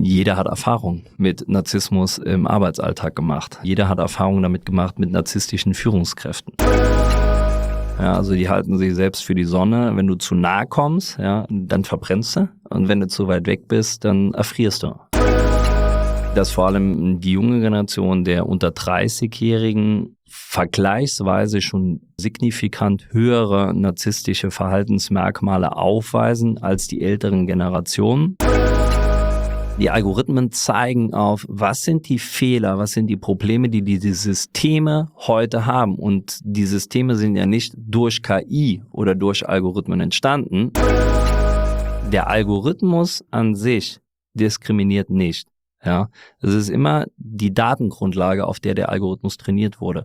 Jeder hat Erfahrung mit Narzissmus im Arbeitsalltag gemacht. Jeder hat Erfahrung damit gemacht mit narzisstischen Führungskräften. Ja, also die halten sich selbst für die Sonne. Wenn du zu nahe kommst, ja, dann verbrennst du. Und wenn du zu weit weg bist, dann erfrierst du. Dass vor allem die junge Generation der unter 30-Jährigen vergleichsweise schon signifikant höhere narzisstische Verhaltensmerkmale aufweisen als die älteren Generationen. Die Algorithmen zeigen auf, was sind die Fehler, was sind die Probleme, die diese Systeme heute haben. Und die Systeme sind ja nicht durch KI oder durch Algorithmen entstanden. Der Algorithmus an sich diskriminiert nicht. Ja, es ist immer die Datengrundlage, auf der der Algorithmus trainiert wurde.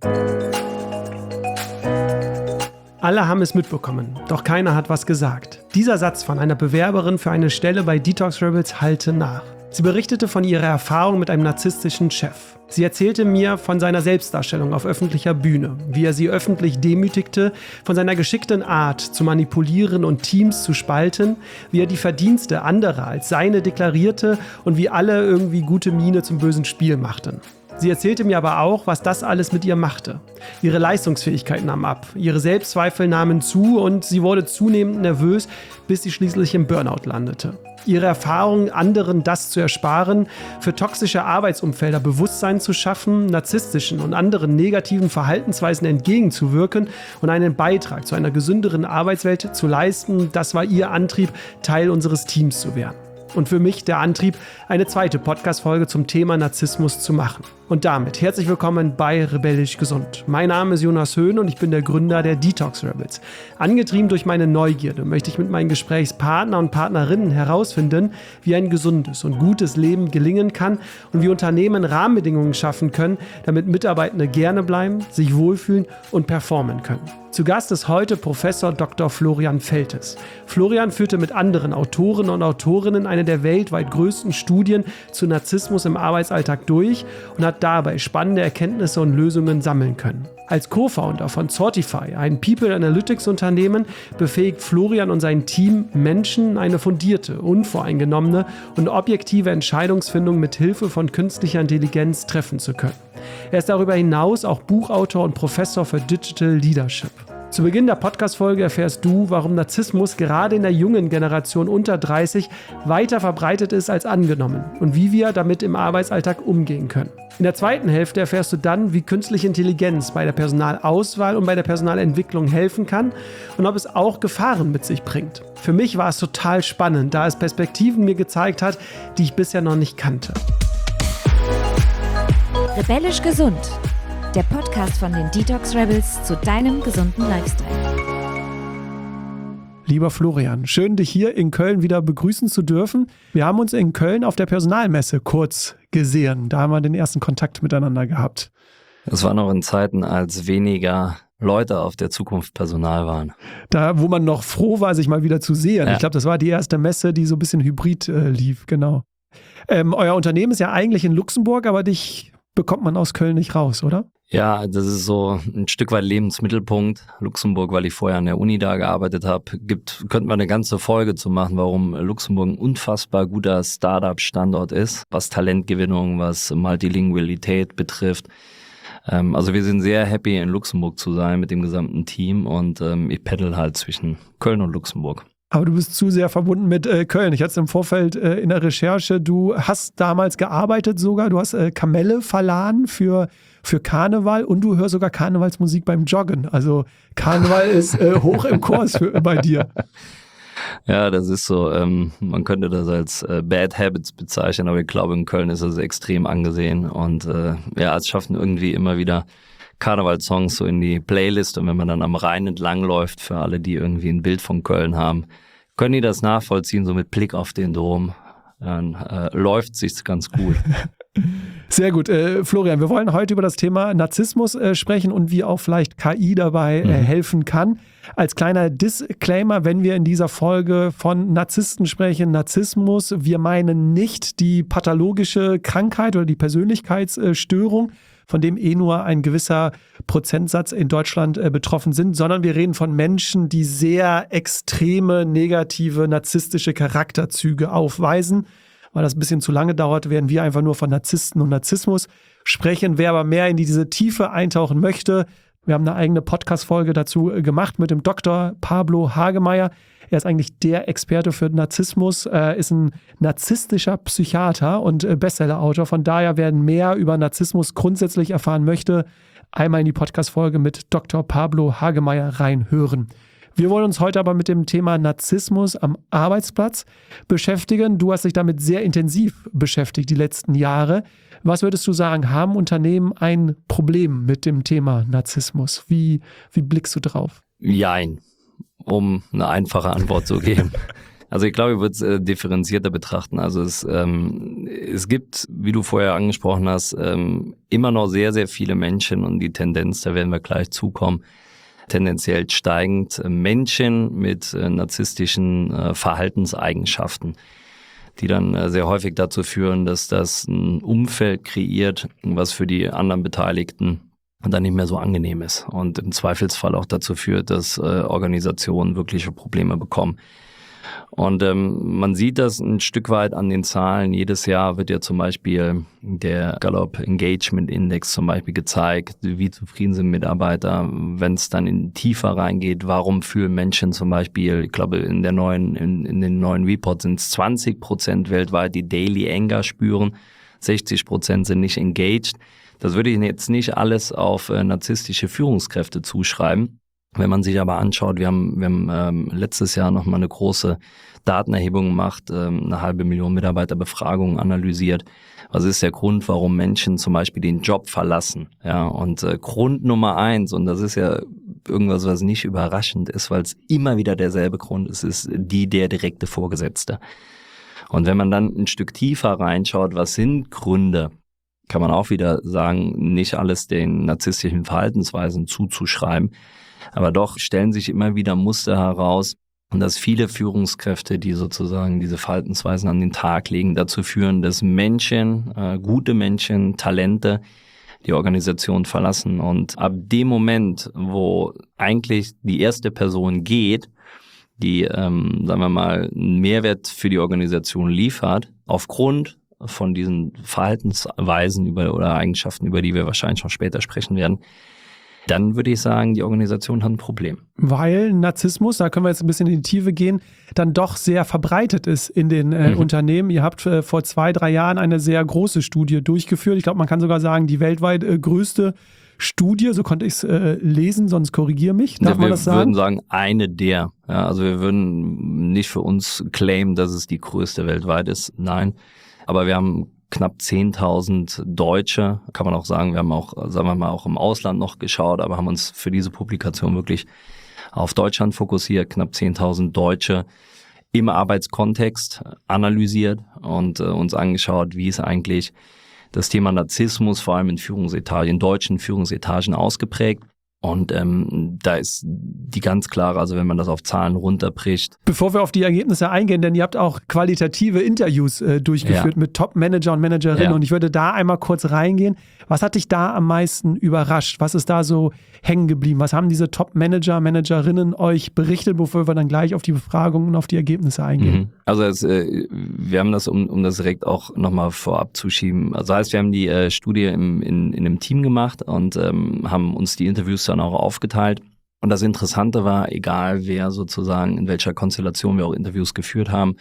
Alle haben es mitbekommen, doch keiner hat was gesagt. Dieser Satz von einer Bewerberin für eine Stelle bei Detox Rebels hallte nach. Sie berichtete von ihrer Erfahrung mit einem narzisstischen Chef. Sie erzählte mir von seiner Selbstdarstellung auf öffentlicher Bühne, wie er sie öffentlich demütigte, von seiner geschickten Art zu manipulieren und Teams zu spalten, wie er die Verdienste anderer als seine deklarierte und wie alle irgendwie gute Miene zum bösen Spiel machten. Sie erzählte mir aber auch, was das alles mit ihr machte. Ihre Leistungsfähigkeit nahm ab, ihre Selbstzweifel nahmen zu und sie wurde zunehmend nervös, bis sie schließlich im Burnout landete. Ihre Erfahrung, anderen das zu ersparen, für toxische Arbeitsumfelder Bewusstsein zu schaffen, narzisstischen und anderen negativen Verhaltensweisen entgegenzuwirken und einen Beitrag zu einer gesünderen Arbeitswelt zu leisten, das war ihr Antrieb, Teil unseres Teams zu werden. Und für mich der Antrieb, eine zweite Podcast-Folge zum Thema Narzissmus zu machen. Und damit herzlich willkommen bei Rebellisch Gesund. Mein Name ist Jonas Höhn und ich bin der Gründer der Detox Rebels. Angetrieben durch meine Neugierde möchte ich mit meinen Gesprächspartner und Partnerinnen herausfinden, wie ein gesundes und gutes Leben gelingen kann und wie Unternehmen Rahmenbedingungen schaffen können, damit Mitarbeitende gerne bleiben, sich wohlfühlen und performen können. Zu Gast ist heute Professor Dr. Florian Feltes. Florian führte mit anderen Autoren und Autorinnen eine der weltweit größten Studien zu Narzissmus im Arbeitsalltag durch und hat dabei spannende Erkenntnisse und Lösungen sammeln können. Als Co-Founder von Sortify, ein People Analytics Unternehmen, befähigt Florian und sein Team Menschen, eine fundierte, unvoreingenommene und objektive Entscheidungsfindung mit Hilfe von künstlicher Intelligenz treffen zu können. Er ist darüber hinaus auch Buchautor und Professor für Digital Leadership. Zu Beginn der Podcast-Folge erfährst du, warum Narzissmus gerade in der jungen Generation unter 30 weiter verbreitet ist als angenommen und wie wir damit im Arbeitsalltag umgehen können. In der zweiten Hälfte erfährst du dann, wie künstliche Intelligenz bei der Personalauswahl und bei der Personalentwicklung helfen kann und ob es auch Gefahren mit sich bringt. Für mich war es total spannend, da es Perspektiven mir gezeigt hat, die ich bisher noch nicht kannte. Rebellisch Gesund, der Podcast von den Detox Rebels zu deinem gesunden Lifestyle. Lieber Florian, schön, dich hier in Köln wieder begrüßen zu dürfen. Wir haben uns in Köln auf der Personalmesse kurz gesehen. Da haben wir den ersten Kontakt miteinander gehabt. Das war noch in Zeiten, als weniger Leute auf der Zukunft Personal waren. Da, wo man noch froh war, sich mal wieder zu sehen. Ja. Ich glaube, das war die erste Messe, die so ein bisschen hybrid lief, genau. Euer Unternehmen ist ja eigentlich in Luxemburg, aber dich bekommt man aus Köln nicht raus, oder? Ja, das ist so ein Stück weit Lebensmittelpunkt. Luxemburg, weil ich vorher an der Uni da gearbeitet habe, könnte man eine ganze Folge zu machen, warum Luxemburg ein unfassbar guter Startup-Standort ist, was Talentgewinnung, was Multilingualität betrifft. Also wir sind sehr happy, in Luxemburg zu sein mit dem gesamten Team und ich pendel halt zwischen Köln und Luxemburg. Aber du bist zu sehr verbunden mit Köln. Ich hatte es im Vorfeld in der Recherche, du hast damals gearbeitet sogar, du hast Kamelle verladen für Karneval und du hörst sogar Karnevalsmusik beim Joggen. Also Karneval ist hoch im Kurs bei dir. Ja, das ist so, man könnte das als Bad Habits bezeichnen, aber ich glaube, in Köln ist das extrem angesehen und es schaffen irgendwie immer wieder Karnevalssongs so in die Playlist und wenn man dann am Rhein entlang läuft, für alle, die irgendwie ein Bild von Köln haben, können die das nachvollziehen, so mit Blick auf den Dom, dann läuft sich's ganz gut. Sehr gut. Florian, wir wollen heute über das Thema Narzissmus sprechen und wie auch vielleicht KI dabei helfen kann. Als kleiner Disclaimer, wenn wir in dieser Folge von Narzissten sprechen, Narzissmus, wir meinen nicht die pathologische Krankheit oder die Persönlichkeitsstörung, von dem nur ein gewisser Prozentsatz in Deutschland betroffen sind, sondern wir reden von Menschen, die sehr extreme, negative, narzisstische Charakterzüge aufweisen, weil das ein bisschen zu lange dauert, werden wir einfach nur von Narzissten und Narzissmus sprechen. Wer aber mehr in diese Tiefe eintauchen möchte, wir haben eine eigene Podcast-Folge dazu gemacht mit dem Dr. Pablo Hagemeyer. Er ist eigentlich der Experte für Narzissmus, ist ein narzisstischer Psychiater und Bestseller-Autor. Von daher, wer mehr über Narzissmus grundsätzlich erfahren möchte, einmal in die Podcast-Folge mit Dr. Pablo Hagemeyer reinhören. Wir wollen uns heute aber mit dem Thema Narzissmus am Arbeitsplatz beschäftigen. Du hast dich damit sehr intensiv beschäftigt die letzten Jahre. Was würdest du sagen, haben Unternehmen ein Problem mit dem Thema Narzissmus? Wie blickst du drauf? Jein, um eine einfache Antwort zu geben. Also ich glaube, ich würde es differenzierter betrachten. Also es gibt, wie du vorher angesprochen hast, immer noch sehr, sehr viele Menschen und die Tendenz, da werden wir gleich zukommen, tendenziell steigend Menschen mit narzisstischen Verhaltenseigenschaften, die dann sehr häufig dazu führen, dass das ein Umfeld kreiert, was für die anderen Beteiligten dann nicht mehr so angenehm ist und im Zweifelsfall auch dazu führt, dass Organisationen wirkliche Probleme bekommen. Und man sieht das ein Stück weit an den Zahlen. Jedes Jahr wird ja zum Beispiel der Gallup Engagement Index zum Beispiel gezeigt, wie zufrieden sind Mitarbeiter, wenn es dann tiefer reingeht, warum fühlen Menschen zum Beispiel, ich glaube in den neuen Reports sind es 20% weltweit, die Daily Anger spüren, 60% sind nicht engaged. Das würde ich jetzt nicht alles auf narzisstische Führungskräfte zuschreiben. Wenn man sich aber anschaut, wir haben letztes Jahr nochmal eine große Datenerhebung gemacht, 500.000 Mitarbeiterbefragungen analysiert. Was ist der Grund, warum Menschen zum Beispiel den Job verlassen? Ja, und Grund Nummer 1, und das ist ja irgendwas, was nicht überraschend ist, weil es immer wieder derselbe Grund ist, ist der direkte Vorgesetzte. Und wenn man dann ein Stück tiefer reinschaut, was sind Gründe, kann man auch wieder sagen, nicht alles den narzisstischen Verhaltensweisen zuzuschreiben. Aber doch stellen sich immer wieder Muster heraus, dass viele Führungskräfte, die sozusagen diese Verhaltensweisen an den Tag legen, dazu führen, dass Menschen, gute Menschen, Talente, die Organisation verlassen. Und ab dem Moment, wo eigentlich die erste Person geht, die, sagen wir mal, einen Mehrwert für die Organisation liefert, aufgrund von diesen Verhaltensweisen oder Eigenschaften, über die wir wahrscheinlich noch später sprechen werden, dann würde ich sagen, die Organisation hat ein Problem. Weil Narzissmus, da können wir jetzt ein bisschen in die Tiefe gehen, dann doch sehr verbreitet ist in den Unternehmen. Ihr habt vor 2-3 Jahren eine sehr große Studie durchgeführt. Ich glaube, man kann sogar sagen, die weltweit größte Studie, so konnte ich es lesen, sonst korrigiere mich. Darf man das sagen? Wir würden sagen, eine der. Ja, also wir würden nicht für uns claimen, dass es die größte weltweit ist. Nein, aber wir haben knapp 10.000 Deutsche, kann man auch sagen, wir haben auch, sagen wir mal, auch im Ausland noch geschaut, aber haben uns für diese Publikation wirklich auf Deutschland fokussiert, knapp 10.000 Deutsche im Arbeitskontext analysiert und uns angeschaut, wie ist eigentlich das Thema Narzissmus vor allem in Führungsetagen, in deutschen Führungsetagen ausgeprägt. Und da ist die ganz klare, also wenn man das auf Zahlen runterbricht. Bevor wir auf die Ergebnisse eingehen, denn ihr habt auch qualitative Interviews durchgeführt mit Top-Manager und Managerinnen und ich würde da einmal kurz reingehen. Was hat dich da am meisten überrascht? Was ist da so hängen geblieben? Was haben diese Top-Manager, Managerinnen euch berichtet, bevor wir dann gleich auf die Befragungen und auf die Ergebnisse eingehen? Also wir haben das, um das direkt auch nochmal vorab zu schieben. Also heißt, wir haben die Studie in einem Team gemacht und haben uns die Interviews dann auch aufgeteilt. Und das Interessante war, egal wer sozusagen, in welcher Konstellation wir auch Interviews geführt haben,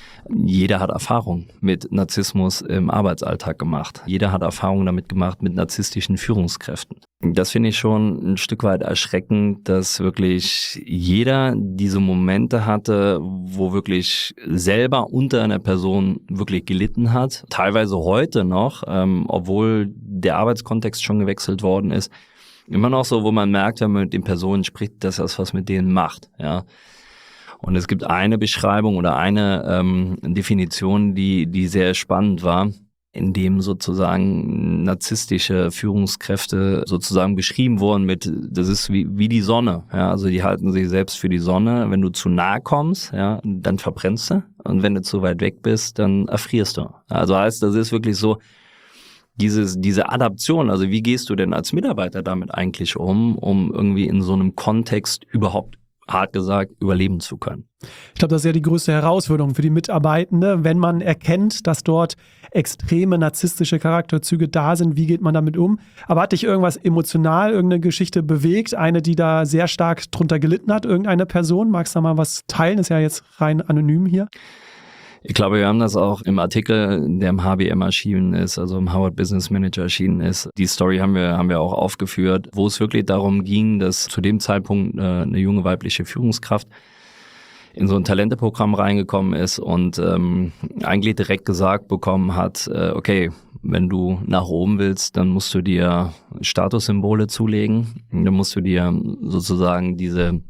jeder hat Erfahrung mit Narzissmus im Arbeitsalltag gemacht. Jeder hat Erfahrung damit gemacht mit narzisstischen Führungskräften. Das finde ich schon ein Stück weit erschreckend, dass wirklich jeder diese Momente hatte, wo wirklich selber unter einer Person wirklich gelitten hat. Teilweise heute noch, obwohl der Arbeitskontext schon gewechselt worden ist, immer noch so, wo man merkt, wenn man mit den Personen spricht, dass das was mit denen macht, ja. Und es gibt eine Beschreibung oder eine Definition, die sehr spannend war, in dem sozusagen narzisstische Führungskräfte sozusagen beschrieben wurden mit, das ist wie die Sonne, ja, also die halten sich selbst für die Sonne. Wenn du zu nah kommst, ja, dann verbrennst du, und wenn du zu weit weg bist, dann erfrierst du. Also heißt, das ist wirklich so, diese Adaption, also wie gehst du denn als Mitarbeiter damit eigentlich um irgendwie in so einem Kontext überhaupt hart gesagt, überleben zu können. Ich glaube, das ist ja die größte Herausforderung für die Mitarbeitende, wenn man erkennt, dass dort extreme narzisstische Charakterzüge da sind. Wie geht man damit um? Aber hat dich irgendwas emotional, irgendeine Geschichte bewegt? Eine, die da sehr stark drunter gelitten hat, irgendeine Person? Magst du da mal was teilen? Ist ja jetzt rein anonym hier. Ich glaube, wir haben das auch im Artikel, der im HBM erschienen ist, also im Harvard Business Manager erschienen ist. Die Story haben wir auch aufgeführt, wo es wirklich darum ging, dass zu dem Zeitpunkt eine junge weibliche Führungskraft in so ein Talenteprogramm reingekommen ist und eigentlich direkt gesagt bekommen hat, okay, wenn du nach oben willst, dann musst du dir Statussymbole zulegen. Dann musst du dir sozusagen diese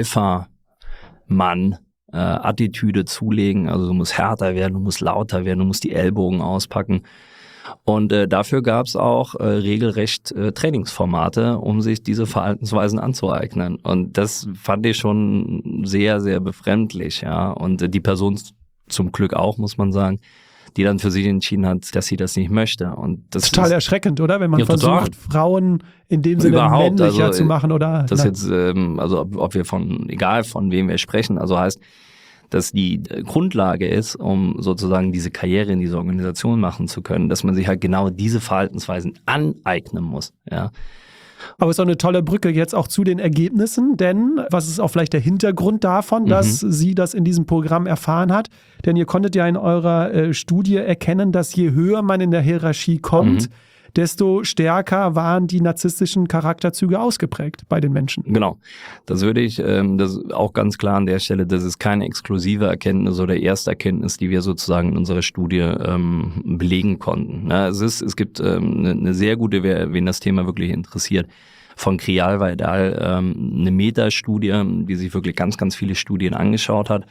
Alpha-Mann Attitüde zulegen, also du musst härter werden, du musst lauter werden, du musst die Ellbogen auspacken. Und dafür gab es auch regelrecht Trainingsformate, um sich diese Verhaltensweisen anzueignen. Und das fand ich schon sehr, sehr befremdlich, ja. Und die Person zum Glück auch, muss man sagen, die dann für sich entschieden hat, dass sie das nicht möchte. Und das total ist erschreckend, oder? Wenn man ja, versucht, Frauen in dem Sinne überhaupt, männlicher also, zu machen, oder? Das jetzt, also ob wir egal von wem wir sprechen, also heißt, dass die Grundlage ist, um sozusagen diese Karriere in dieser Organisation machen zu können, dass man sich halt genau diese Verhaltensweisen aneignen muss, ja. Aber es ist auch eine tolle Brücke jetzt auch zu den Ergebnissen, denn was ist auch vielleicht der Hintergrund davon, dass sie das in diesem Programm erfahren hat? Denn ihr konntet ja in eurer Studie erkennen, dass je höher man in der Hierarchie kommt, desto stärker waren die narzisstischen Charakterzüge ausgeprägt bei den Menschen. Genau. Das würde ich, das ist auch ganz klar an der Stelle, das ist keine exklusive Erkenntnis oder erste Erkenntnis, die wir sozusagen in unserer Studie belegen konnten. Ja, es gibt eine sehr gute, wen das Thema wirklich interessiert, von Krial Weidal, eine Metastudie, die sich wirklich ganz, ganz viele Studien angeschaut hat.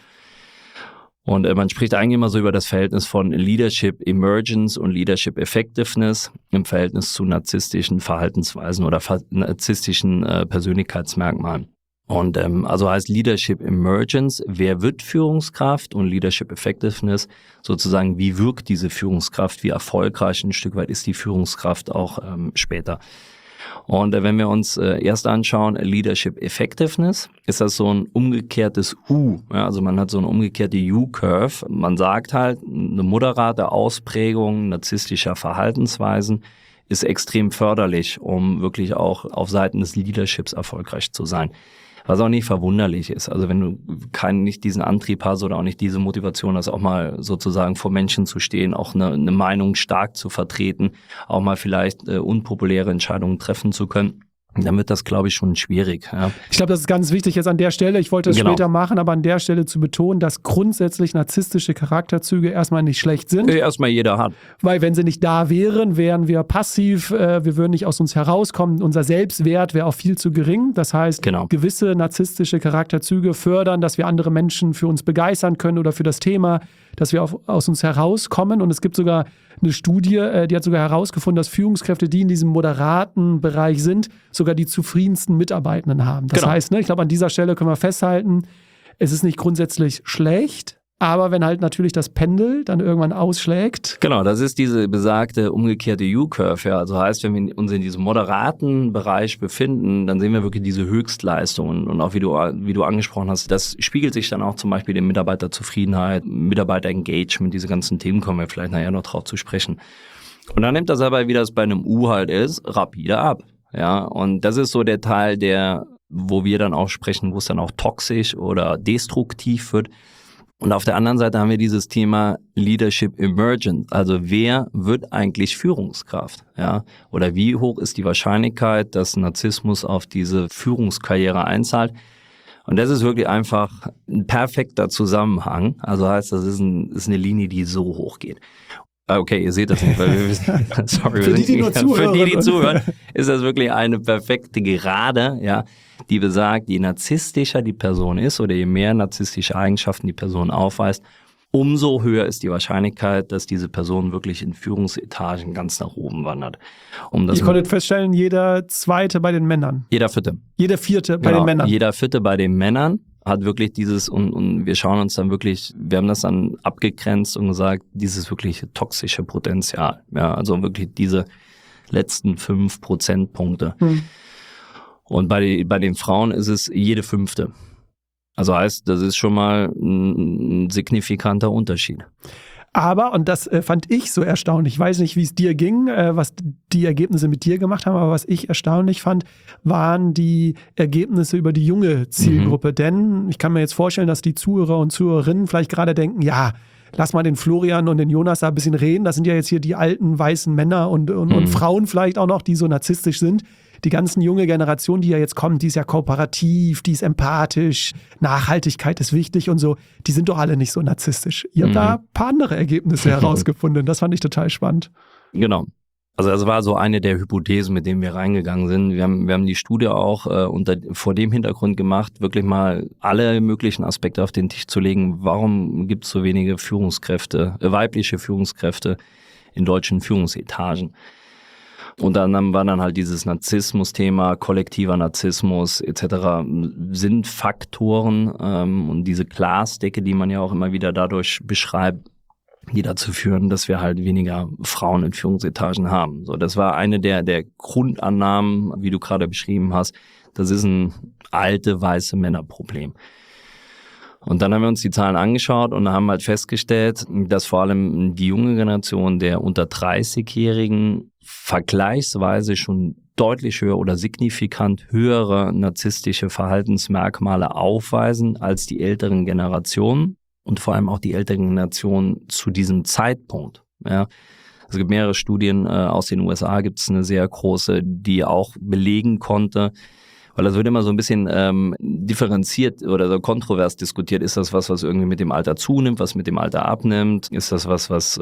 Und man spricht eigentlich immer so über das Verhältnis von Leadership Emergence und Leadership Effectiveness im Verhältnis zu narzisstischen Verhaltensweisen oder narzisstischen Persönlichkeitsmerkmalen. Und also heißt Leadership Emergence, wer wird Führungskraft, und Leadership Effectiveness sozusagen, wie wirkt diese Führungskraft, wie erfolgreich ein Stück weit ist die Führungskraft auch später. Und wenn wir uns erst anschauen, Leadership Effectiveness, ist das so ein umgekehrtes U. Ja, also man hat so eine umgekehrte U-Curve. Man sagt halt, eine moderate Ausprägung narzisstischer Verhaltensweisen ist extrem förderlich, um wirklich auch auf Seiten des Leaderships erfolgreich zu sein. Was auch nicht verwunderlich ist. Also wenn du nicht diesen Antrieb hast oder auch nicht diese Motivation hast, auch mal sozusagen vor Menschen zu stehen, auch eine Meinung stark zu vertreten, auch mal vielleicht unpopuläre Entscheidungen treffen zu können, dann wird das, glaube ich, schon schwierig. Ja. Ich glaube, das ist ganz wichtig jetzt an der Stelle. Ich wollte es später machen, aber an der Stelle zu betonen, dass grundsätzlich narzisstische Charakterzüge erstmal nicht schlecht sind. Erstmal jeder hat. Weil wenn sie nicht da wären, wären wir passiv, wir würden nicht aus uns herauskommen. Unser Selbstwert wäre auch viel zu gering. Das heißt, gewisse narzisstische Charakterzüge fördern, dass wir andere Menschen für uns begeistern können oder für das Thema, dass wir aus uns herauskommen. Und es gibt sogar eine Studie, die hat sogar herausgefunden, dass Führungskräfte, die in diesem moderaten Bereich sind, sogar die zufriedensten Mitarbeitenden haben. Das heißt, ich glaube, an dieser Stelle können wir festhalten, es ist nicht grundsätzlich schlecht, aber wenn halt natürlich das Pendel dann irgendwann ausschlägt. Genau, das ist diese besagte umgekehrte U-Curve. Ja. Also heißt, wenn wir uns in diesem moderaten Bereich befinden, dann sehen wir wirklich diese Höchstleistungen. Und auch wie du angesprochen hast, das spiegelt sich dann auch zum Beispiel in Mitarbeiterzufriedenheit, Mitarbeiterengagement, diese ganzen Themen kommen wir vielleicht nachher noch drauf zu sprechen. Und dann nimmt das aber, wie das bei einem U halt ist, rapide ab. Ja, und das ist so der Teil, wo wir dann auch sprechen, wo es dann auch toxisch oder destruktiv wird. Und auf der anderen Seite haben wir dieses Thema Leadership Emergence. Also wer wird eigentlich Führungskraft? Ja? Oder wie hoch ist die Wahrscheinlichkeit, dass Narzissmus auf diese Führungskarriere einzahlt? Und das ist wirklich einfach ein perfekter Zusammenhang. Also heißt, das ist eine Linie, die so hoch geht. Okay, ihr seht das nicht, weil wir für die, die zuhören, ist das wirklich eine perfekte Gerade, ja, die besagt, je narzisstischer die Person ist oder je mehr narzisstische Eigenschaften die Person aufweist, umso höher ist die Wahrscheinlichkeit, dass diese Person wirklich in Führungsetagen ganz nach oben wandert. Ihr konntet feststellen, jeder Zweite bei den Männern. Jeder Vierte. Jeder Vierte bei den Männern. Jeder Vierte bei den Männern hat wirklich dieses, und wir schauen uns dann wirklich, wir haben das dann abgegrenzt und gesagt, dieses wirklich toxische Potenzial. Ja, also wirklich diese letzten 5 Prozentpunkte. Und bei den Frauen ist es jede 5. Also heißt, das ist schon mal ein signifikanter Unterschied. Aber, und das fand ich so erstaunlich, ich weiß nicht, wie es dir ging, was die Ergebnisse mit dir gemacht haben, aber was ich erstaunlich fand, waren die Ergebnisse über die junge Zielgruppe. Denn ich kann mir jetzt vorstellen, dass die Zuhörer und Zuhörerinnen vielleicht gerade denken, ja, lass mal den Florian und den Jonas da ein bisschen reden. Das sind ja jetzt hier die alten weißen Männer und Frauen vielleicht auch noch, die so narzisstisch sind. Die ganzen junge Generation, die ja jetzt kommt, die ist ja kooperativ, die ist empathisch, Nachhaltigkeit ist wichtig und so. Die sind doch alle nicht so narzisstisch. Ihr habt da ein paar andere Ergebnisse herausgefunden. Das fand ich total spannend. Genau. Also das war so eine der Hypothesen, mit denen wir reingegangen sind. Wir haben die Studie auch vor dem Hintergrund gemacht, wirklich mal alle möglichen Aspekte auf den Tisch zu legen. Warum gibt es so wenige Führungskräfte, weibliche Führungskräfte in deutschen Führungsetagen? Und dann war dann halt dieses Narzissmus-Thema, kollektiver Narzissmus etc. sind Faktoren und diese Glasdecke, die man ja auch immer wieder dadurch beschreibt, die dazu führen, dass wir halt weniger Frauen in Führungsetagen haben. So, das war eine der Grundannahmen, wie du gerade beschrieben hast. Das ist ein alte weiße Männerproblem. Und dann haben wir uns die Zahlen angeschaut und haben halt festgestellt, dass vor allem die junge Generation der unter 30-Jährigen vergleichsweise schon deutlich höher oder signifikant höhere narzisstische Verhaltensmerkmale aufweisen als die älteren Generationen und vor allem auch die älteren Generationen zu diesem Zeitpunkt. Ja. Es gibt mehrere Studien aus den USA, gibt es eine sehr große, die auch belegen konnte, weil das wird immer so ein bisschen differenziert oder so kontrovers diskutiert. Ist das was irgendwie mit dem Alter zunimmt, was mit dem Alter abnimmt? Ist das was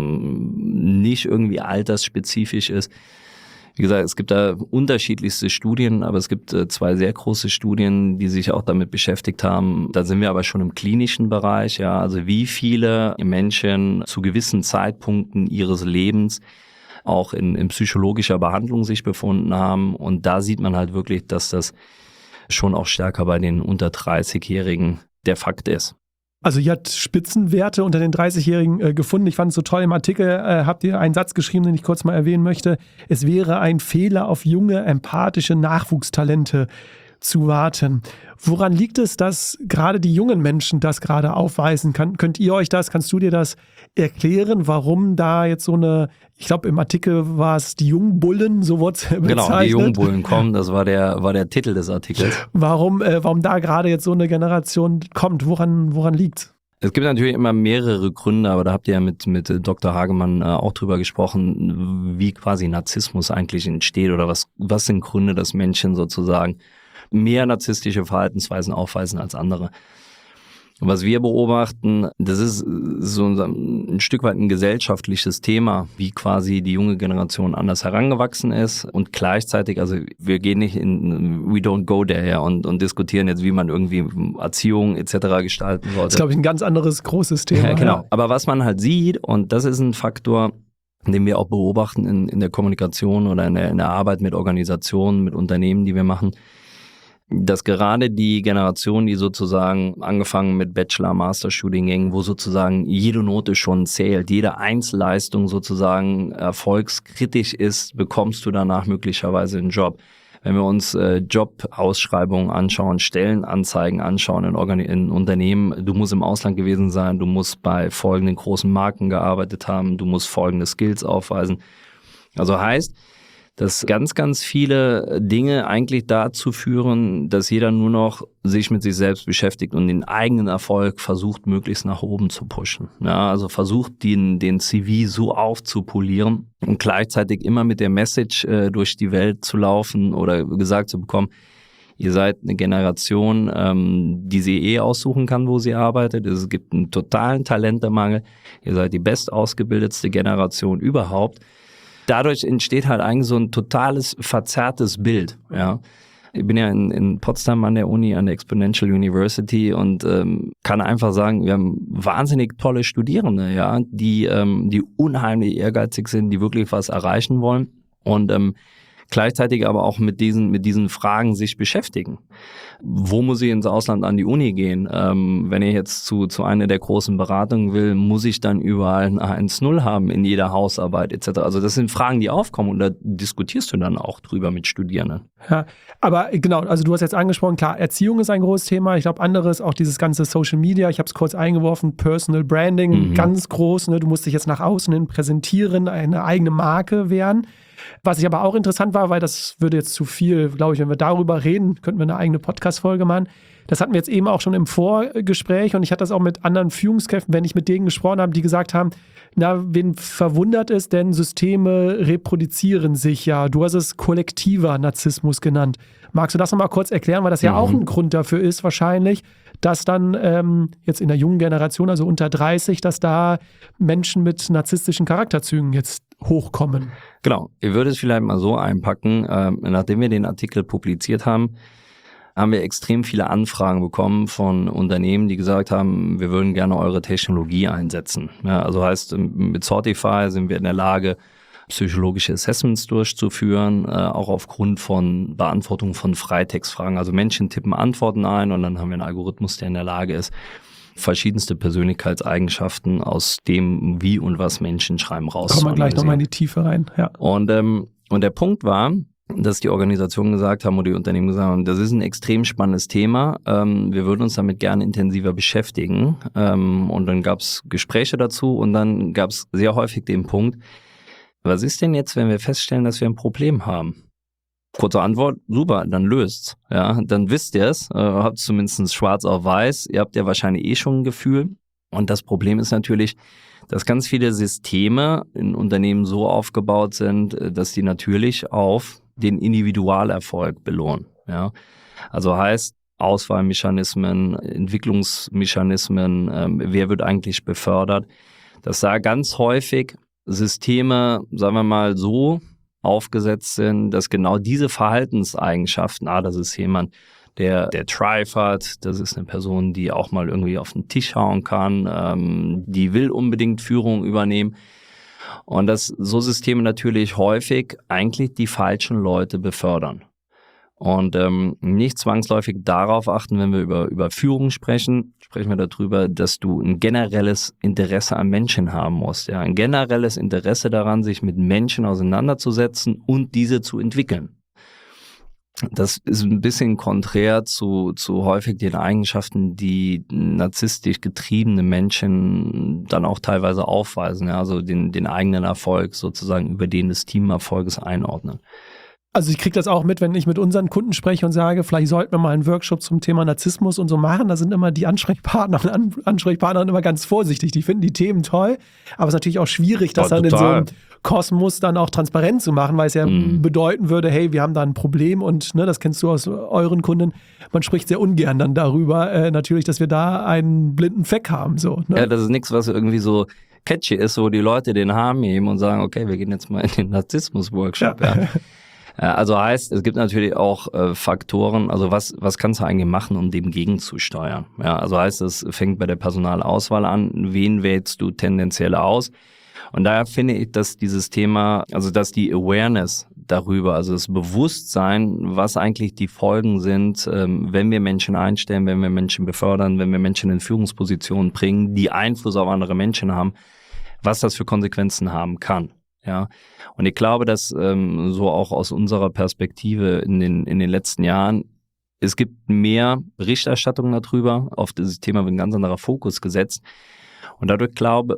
nicht irgendwie altersspezifisch ist? Wie gesagt, es gibt da unterschiedlichste Studien, aber es gibt 2 sehr große Studien, die sich auch damit beschäftigt haben. Da sind wir aber schon im klinischen Bereich, ja, also wie viele Menschen zu gewissen Zeitpunkten ihres Lebens auch in psychologischer Behandlung sich befunden haben. Und da sieht man halt wirklich, dass das schon auch stärker bei den unter 30-Jährigen der Fakt ist. Also ihr habt Spitzenwerte unter den 30-Jährigen gefunden. Ich fand es so toll, im Artikel habt ihr einen Satz geschrieben, den ich kurz mal erwähnen möchte. Es wäre ein Fehler, auf junge, empathische Nachwuchstalente zu warten. Woran liegt es, dass gerade die jungen Menschen das gerade aufweisen? Kannst du dir das erklären, warum da jetzt so eine, ich glaube im Artikel war es die Jungbullen, so wurde es bezeichnet. Genau, die Jungbullen kommen, das war der Titel des Artikels. Warum da gerade jetzt so eine Generation kommt? Woran liegt's? Es gibt natürlich immer mehrere Gründe, aber da habt ihr ja mit Dr. Hagemann auch drüber gesprochen, wie quasi Narzissmus eigentlich entsteht oder was sind Gründe, dass Menschen sozusagen mehr narzisstische Verhaltensweisen aufweisen als andere. Und was wir beobachten, das ist so ein Stück weit ein gesellschaftliches Thema, wie quasi die junge Generation anders herangewachsen ist und gleichzeitig, also wir gehen nicht we don't go there ja, und diskutieren jetzt, wie man irgendwie Erziehung etc. gestalten sollte. Das ist, glaube ich, ein ganz anderes großes Thema. Ja, genau. Ja. Aber was man halt sieht, und das ist ein Faktor, den wir auch beobachten in der Kommunikation oder in der Arbeit mit Organisationen, mit Unternehmen, die wir machen, dass gerade die Generation, die sozusagen angefangen mit Bachelor-, Master-Studiengängen, wo sozusagen jede Note schon zählt, jede Einzelleistung sozusagen erfolgskritisch ist, bekommst du danach möglicherweise einen Job. Wenn wir uns Jobausschreibungen anschauen, Stellenanzeigen anschauen in Unternehmen, du musst im Ausland gewesen sein, du musst bei folgenden großen Marken gearbeitet haben, du musst folgende Skills aufweisen. Also heißt, dass ganz, ganz viele Dinge eigentlich dazu führen, dass jeder nur noch sich mit sich selbst beschäftigt und den eigenen Erfolg versucht, möglichst nach oben zu pushen. Ja, also versucht, den CV so aufzupolieren und gleichzeitig immer mit der Message durch die Welt zu laufen oder gesagt zu bekommen, ihr seid eine Generation, die sie aussuchen kann, wo sie arbeitet. Es gibt einen totalen Talentemangel. Ihr seid die bestausgebildetste Generation überhaupt. Dadurch entsteht halt eigentlich so ein totales verzerrtes Bild. Ja. Ich bin ja in Potsdam an der Uni, an der Exponential University und kann einfach sagen, wir haben wahnsinnig tolle Studierende, ja, die unheimlich ehrgeizig sind, die wirklich was erreichen wollen. Und gleichzeitig aber auch mit diesen Fragen sich beschäftigen. Wo muss ich ins Ausland an die Uni gehen? Wenn ich jetzt zu einer der großen Beratungen will, muss ich dann überall ein 1.0 haben in jeder Hausarbeit etc. Also das sind Fragen, die aufkommen und da diskutierst du dann auch drüber mit Studierenden. Ja, aber genau, also du hast jetzt angesprochen, klar, Erziehung ist ein großes Thema. Ich glaube, anderes, auch dieses ganze Social Media, ich habe es kurz eingeworfen, Personal Branding, ganz groß, ne? Du musst dich jetzt nach außen hin präsentieren, eine eigene Marke werden. Was ich aber auch interessant war, weil das würde jetzt zu viel, glaube ich, wenn wir darüber reden, könnten wir eine eigene Podcast-Folge machen. Das hatten wir jetzt eben auch schon im Vorgespräch und ich hatte das auch mit anderen Führungskräften, wenn ich mit denen gesprochen habe, die gesagt haben, na, wen verwundert es, denn Systeme reproduzieren sich ja. Du hast es kollektiver Narzissmus genannt. Magst du das nochmal kurz erklären, weil das ja auch ein Grund dafür ist wahrscheinlich, dass dann jetzt in der jungen Generation, also unter 30, dass da Menschen mit narzisstischen Charakterzügen jetzt hochkommen. Genau, ich würde es vielleicht mal so einpacken, nachdem wir den Artikel publiziert haben wir extrem viele Anfragen bekommen von Unternehmen, die gesagt haben, wir würden gerne eure Technologie einsetzen. Ja, also heißt, mit Sortify sind wir in der Lage, psychologische Assessments durchzuführen, auch aufgrund von Beantwortung von Freitextfragen. Also Menschen tippen Antworten ein und dann haben wir einen Algorithmus, der in der Lage ist, verschiedenste Persönlichkeitseigenschaften aus dem, wie und was Menschen schreiben, rauszuanalysieren. Kommen wir gleich nochmal in die Tiefe rein. Ja. Und der Punkt war, dass die Organisationen gesagt haben oder die Unternehmen gesagt haben, das ist ein extrem spannendes Thema, wir würden uns damit gerne intensiver beschäftigen. Und dann gab es Gespräche dazu und dann gab es sehr häufig den Punkt, was ist denn jetzt, wenn wir feststellen, dass wir ein Problem haben? Kurze Antwort, super, dann löst's. Ja, dann wisst ihr es, habt zumindest schwarz auf weiß, ihr habt ja wahrscheinlich schon ein Gefühl. Und das Problem ist natürlich, dass ganz viele Systeme in Unternehmen so aufgebaut sind, dass die natürlich auf den Individualerfolg belohnen. Ja? Also heißt Auswahlmechanismen, Entwicklungsmechanismen, wer wird eigentlich befördert, dass da ganz häufig Systeme, sagen wir mal, so aufgesetzt sind, dass genau diese Verhaltenseigenschaften, das ist jemand, der Drive hat, das ist eine Person, die auch mal irgendwie auf den Tisch hauen kann, die will unbedingt Führung übernehmen. Und dass so Systeme natürlich häufig eigentlich die falschen Leute befördern. Und nicht zwangsläufig darauf achten, wenn wir über Führung sprechen wir darüber, dass du ein generelles Interesse an Menschen haben musst. Ja? Ein generelles Interesse daran, sich mit Menschen auseinanderzusetzen und diese zu entwickeln. Das ist ein bisschen konträr zu häufig den Eigenschaften, die narzisstisch getriebene Menschen dann auch teilweise aufweisen. Ja? Also den eigenen Erfolg sozusagen über den des Teamerfolges einordnen. Also ich kriege das auch mit, wenn ich mit unseren Kunden spreche und sage, vielleicht sollten wir mal einen Workshop zum Thema Narzissmus und so machen. Da sind immer die Ansprechpartner immer ganz vorsichtig. Die finden die Themen toll, aber es ist natürlich auch schwierig, das dann in so einem Kosmos dann auch transparent zu machen, weil es ja bedeuten würde, hey, wir haben da ein Problem und ne, das kennst du aus euren Kunden, man spricht sehr ungern dann darüber, natürlich, dass wir da einen blinden Fleck haben. So, ne? Ja, das ist nichts, was irgendwie so catchy ist, wo die Leute den Arm heben und sagen, okay, wir gehen jetzt mal in den Narzissmus-Workshop. Ja. Also heißt, es gibt natürlich auch Faktoren, also was kannst du eigentlich machen, um dem gegenzusteuern? Ja, also heißt, es fängt bei der Personalauswahl an, wen wählst du tendenziell aus? Und daher finde ich, dass dieses Thema, also dass die Awareness darüber, also das Bewusstsein, was eigentlich die Folgen sind, wenn wir Menschen einstellen, wenn wir Menschen befördern, wenn wir Menschen in Führungspositionen bringen, die Einfluss auf andere Menschen haben, was das für Konsequenzen haben kann. Ja, und ich glaube, dass so auch aus unserer Perspektive in den letzten Jahren, es gibt mehr Berichterstattung darüber, auf dieses Thema wird ein ganz anderer Fokus gesetzt und dadurch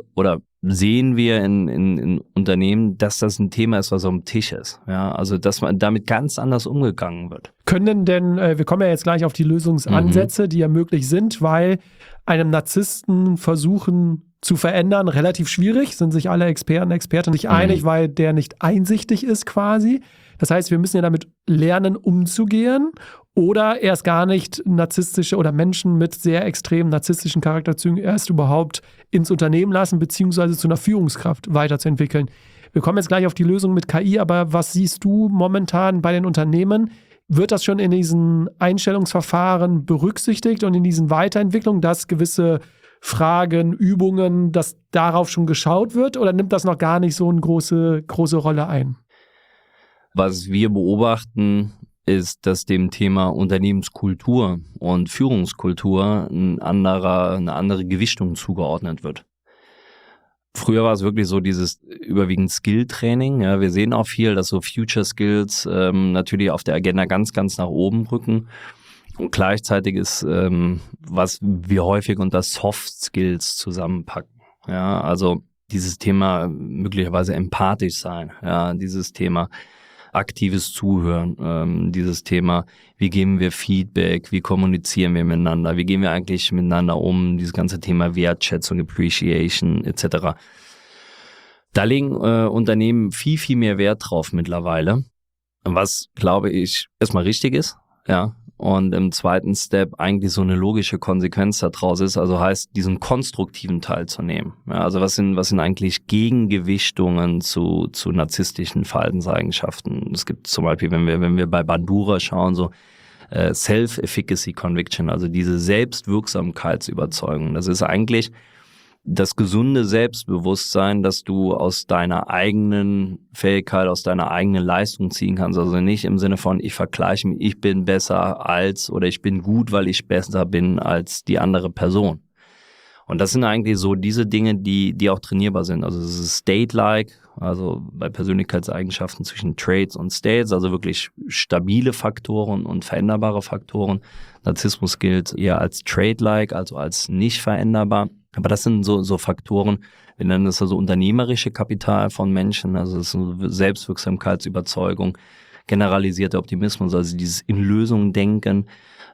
sehen wir in Unternehmen, dass das ein Thema ist, was auf dem Tisch ist. Ja, also dass man damit ganz anders umgegangen wird. Können denn, wir kommen ja jetzt gleich auf die Lösungsansätze, die ja möglich sind, weil einem Narzissten versuchen zu verändern, relativ schwierig, sind sich alle Experten nicht einig, weil der nicht einsichtig ist quasi. Das heißt, wir müssen ja damit lernen, umzugehen oder erst gar nicht narzisstische oder Menschen mit sehr extremen narzisstischen Charakterzügen erst überhaupt ins Unternehmen lassen, beziehungsweise zu einer Führungskraft weiterzuentwickeln. Wir kommen jetzt gleich auf die Lösung mit KI, aber was siehst du momentan bei den Unternehmen? Wird das schon in diesen Einstellungsverfahren berücksichtigt und in diesen Weiterentwicklungen, dass gewisse Fragen, Übungen, dass darauf schon geschaut wird oder nimmt das noch gar nicht so eine große Rolle ein? Was wir beobachten, ist, dass dem Thema Unternehmenskultur und Führungskultur eine andere Gewichtung zugeordnet wird. Früher war es wirklich so dieses überwiegend Skill-Training. Ja, wir sehen auch viel, dass so Future Skills natürlich auf der Agenda ganz, ganz nach oben rücken. Und gleichzeitig ist, was wir häufig unter Soft Skills zusammenpacken. Ja, also dieses Thema möglicherweise empathisch sein. Ja, dieses Thema aktives Zuhören, dieses Thema, wie geben wir Feedback, wie kommunizieren wir miteinander, wie gehen wir eigentlich miteinander um, dieses ganze Thema Wertschätzung, Appreciation etc. Da legen Unternehmen viel, viel mehr Wert drauf mittlerweile, was, glaube ich, erstmal richtig ist, ja. Und im zweiten Step eigentlich so eine logische Konsequenz daraus ist, also heißt, diesen konstruktiven Teil zu nehmen. Ja, also was sind eigentlich Gegengewichtungen zu narzisstischen Verhaltenseigenschaften? Es gibt zum Beispiel, wenn wir bei Bandura schauen, so Self-Efficacy Conviction, also diese Selbstwirksamkeitsüberzeugung. Das ist eigentlich das gesunde Selbstbewusstsein, dass du aus deiner eigenen Fähigkeit, aus deiner eigenen Leistung ziehen kannst. Also nicht im Sinne von, ich vergleiche mich, ich bin besser als oder ich bin gut, weil ich besser bin als die andere Person. Und das sind eigentlich so diese Dinge, die auch trainierbar sind. Also es ist State-like, also bei Persönlichkeitseigenschaften zwischen Traits und States, also wirklich stabile Faktoren und veränderbare Faktoren. Narzissmus gilt eher als Trait-like, also als nicht veränderbar. Aber das sind so Faktoren, wir nennen das also unternehmerische Kapital von Menschen, also das ist eine Selbstwirksamkeitsüberzeugung, generalisierter Optimismus, also dieses in Lösungen denken,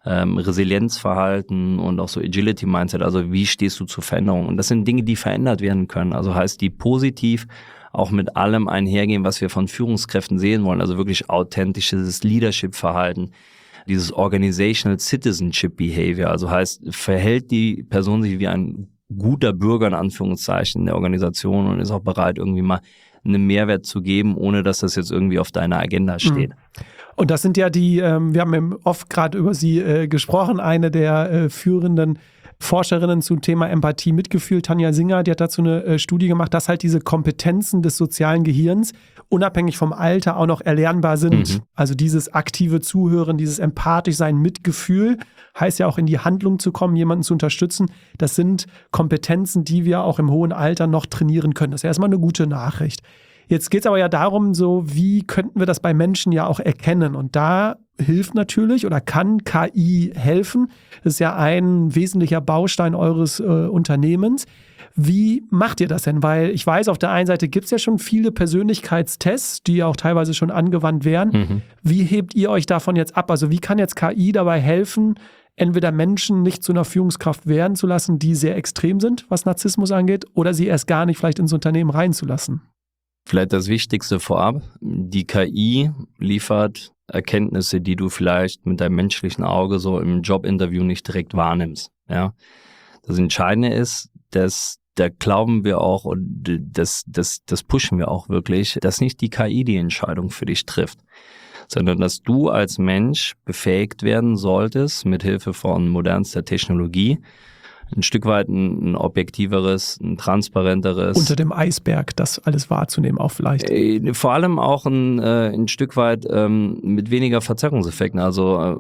Resilienzverhalten und auch so Agility-Mindset, also wie stehst du zur Veränderung? Und das sind Dinge, die verändert werden können, also heißt, die positiv auch mit allem einhergehen, was wir von Führungskräften sehen wollen, also wirklich authentisches Leadership-Verhalten, dieses Organizational Citizenship Behavior, also heißt, verhält die Person sich wie ein guter Bürger in Anführungszeichen in der Organisation und ist auch bereit, irgendwie mal einen Mehrwert zu geben, ohne dass das jetzt irgendwie auf deiner Agenda steht. Und das sind ja die, wir haben oft gerade über sie gesprochen, eine der führenden Forscherinnen zum Thema Empathie, Mitgefühl, Tanja Singer, die hat dazu eine Studie gemacht, dass halt diese Kompetenzen des sozialen Gehirns unabhängig vom Alter auch noch erlernbar sind. Also dieses aktive Zuhören, dieses empathisch sein, Mitgefühl, heißt ja auch in die Handlung zu kommen, jemanden zu unterstützen. Das sind Kompetenzen, die wir auch im hohen Alter noch trainieren können. Das ist erstmal eine gute Nachricht. Jetzt geht es aber ja darum, so wie könnten wir das bei Menschen ja auch erkennen? Und da hilft natürlich oder kann KI helfen. Das ist ja ein wesentlicher Baustein eures Unternehmens. Wie macht ihr das denn? Weil ich weiß, auf der einen Seite gibt es ja schon viele Persönlichkeitstests, die ja auch teilweise schon angewandt werden. Wie hebt ihr euch davon jetzt ab? Also wie kann jetzt KI dabei helfen, entweder Menschen nicht zu einer Führungskraft werden zu lassen, die sehr extrem sind, was Narzissmus angeht, oder sie erst gar nicht vielleicht ins Unternehmen reinzulassen? Vielleicht das Wichtigste vorab, die KI liefert Erkenntnisse, die du vielleicht mit deinem menschlichen Auge so im Jobinterview nicht direkt wahrnimmst. Ja? Das Entscheidende ist, dass da glauben wir auch und das pushen wir auch wirklich, dass nicht die KI die Entscheidung für dich trifft, sondern dass du als Mensch befähigt werden solltest, mithilfe von modernster Technologie, ein Stück weit ein objektiveres, ein transparenteres. Unter dem Eisberg, das alles wahrzunehmen auch vielleicht. Vor allem auch ein Stück weit mit weniger Verzerrungseffekten, also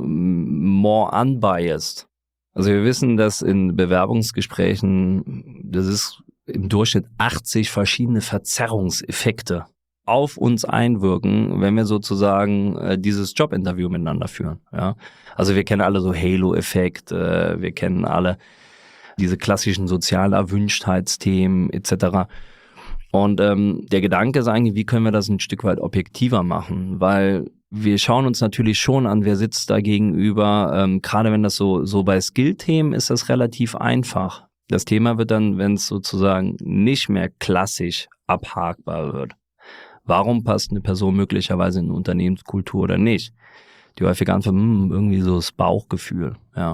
more unbiased. Also wir wissen, dass in Bewerbungsgesprächen, das ist im Durchschnitt 80 verschiedene Verzerrungseffekte auf uns einwirken, wenn wir sozusagen dieses Jobinterview miteinander führen. Ja? Also wir kennen alle so Halo-Effekt, wir kennen alle diese klassischen sozialen Erwünschtheitsthemen etc. Und der Gedanke ist eigentlich, wie können wir das ein Stück weit objektiver machen? Weil wir schauen uns natürlich schon an, wer sitzt da gegenüber. Gerade wenn das so bei Skill-Themen ist das relativ einfach. Das Thema wird dann, wenn es sozusagen nicht mehr klassisch abhakbar wird. Warum passt eine Person möglicherweise in eine Unternehmenskultur oder nicht? Die häufige Antwort, irgendwie so das Bauchgefühl, ja.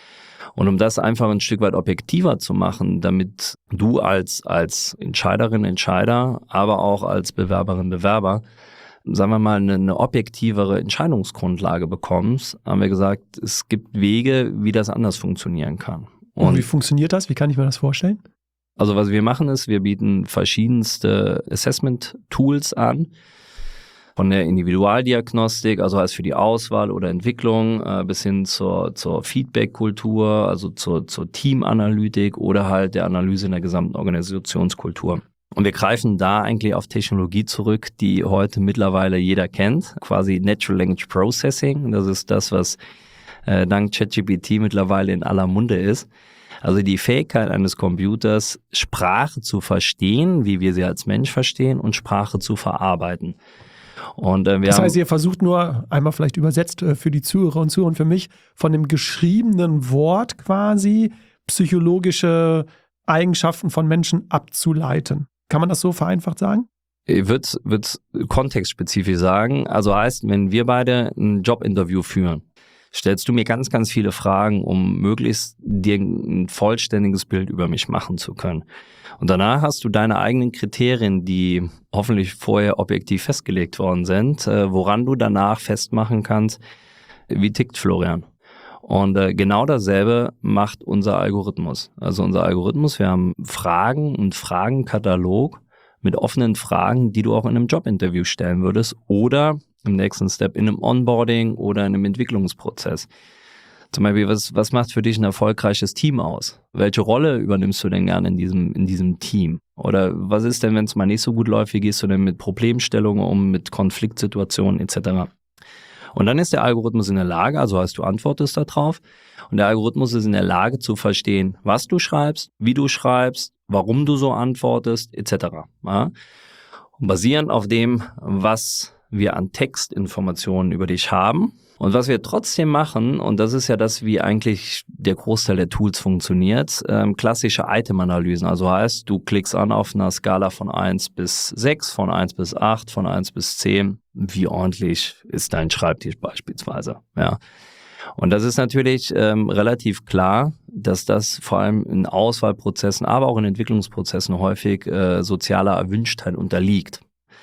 Und um das einfach ein Stück weit objektiver zu machen, damit du als Entscheiderin, Entscheider, aber auch als Bewerberin, Bewerber, sagen wir mal, eine objektivere Entscheidungsgrundlage bekommst, haben wir gesagt, es gibt Wege, wie das anders funktionieren kann. Und wie funktioniert das? Wie kann ich mir das vorstellen? Also was wir machen ist, wir bieten verschiedenste Assessment-Tools an. Von der Individualdiagnostik, also heißt für die Auswahl oder Entwicklung, bis hin zur Feedback-Kultur, also zur Teamanalytik oder halt der Analyse in der gesamten Organisationskultur. Und wir greifen da eigentlich auf Technologie zurück, die heute mittlerweile jeder kennt, quasi Natural Language Processing. Das ist das, was dank ChatGPT mittlerweile in aller Munde ist. Also die Fähigkeit eines Computers, Sprache zu verstehen, wie wir sie als Mensch verstehen, und Sprache zu verarbeiten. Und das heißt, ihr versucht nur, einmal vielleicht übersetzt für die Zuhörer und Zuhörer und für mich, von dem geschriebenen Wort quasi psychologische Eigenschaften von Menschen abzuleiten. Kann man das so vereinfacht sagen? Ich würde kontextspezifisch sagen. Also heißt, wenn wir beide ein Jobinterview führen, stellst du mir ganz, ganz viele Fragen, um möglichst dir ein vollständiges Bild über mich machen zu können. Und danach hast du deine eigenen Kriterien, die hoffentlich vorher objektiv festgelegt worden sind, woran du danach festmachen kannst, wie tickt Florian. Und genau dasselbe macht unser Algorithmus. Also unser Algorithmus, wir haben Fragen und Fragenkatalog mit offenen Fragen, die du auch in einem Jobinterview stellen würdest oder im nächsten Step in einem Onboarding oder in einem Entwicklungsprozess. Zum Beispiel, was macht für dich ein erfolgreiches Team aus? Welche Rolle übernimmst du denn gerne in diesem Team? Oder was ist denn, wenn es mal nicht so gut läuft, wie gehst du denn mit Problemstellungen um, mit Konfliktsituationen etc.? Und dann ist der Algorithmus in der Lage, also heißt, du antwortest darauf, und der Algorithmus ist in der Lage zu verstehen, was du schreibst, wie du schreibst, warum du so antwortest etc. Ja? Und basierend auf dem, was wir an Textinformationen über dich haben. Und was wir trotzdem machen, und das ist ja das, wie eigentlich der Großteil der Tools funktioniert, klassische Item-Analysen. Also heißt, du klickst an auf einer Skala von 1 bis 6, von 1 bis 8, von 1 bis 10. Wie ordentlich ist dein Schreibtisch beispielsweise? Ja. Und das ist natürlich relativ klar, dass das vor allem in Auswahlprozessen, aber auch in Entwicklungsprozessen häufig sozialer Erwünschtheit unterliegt.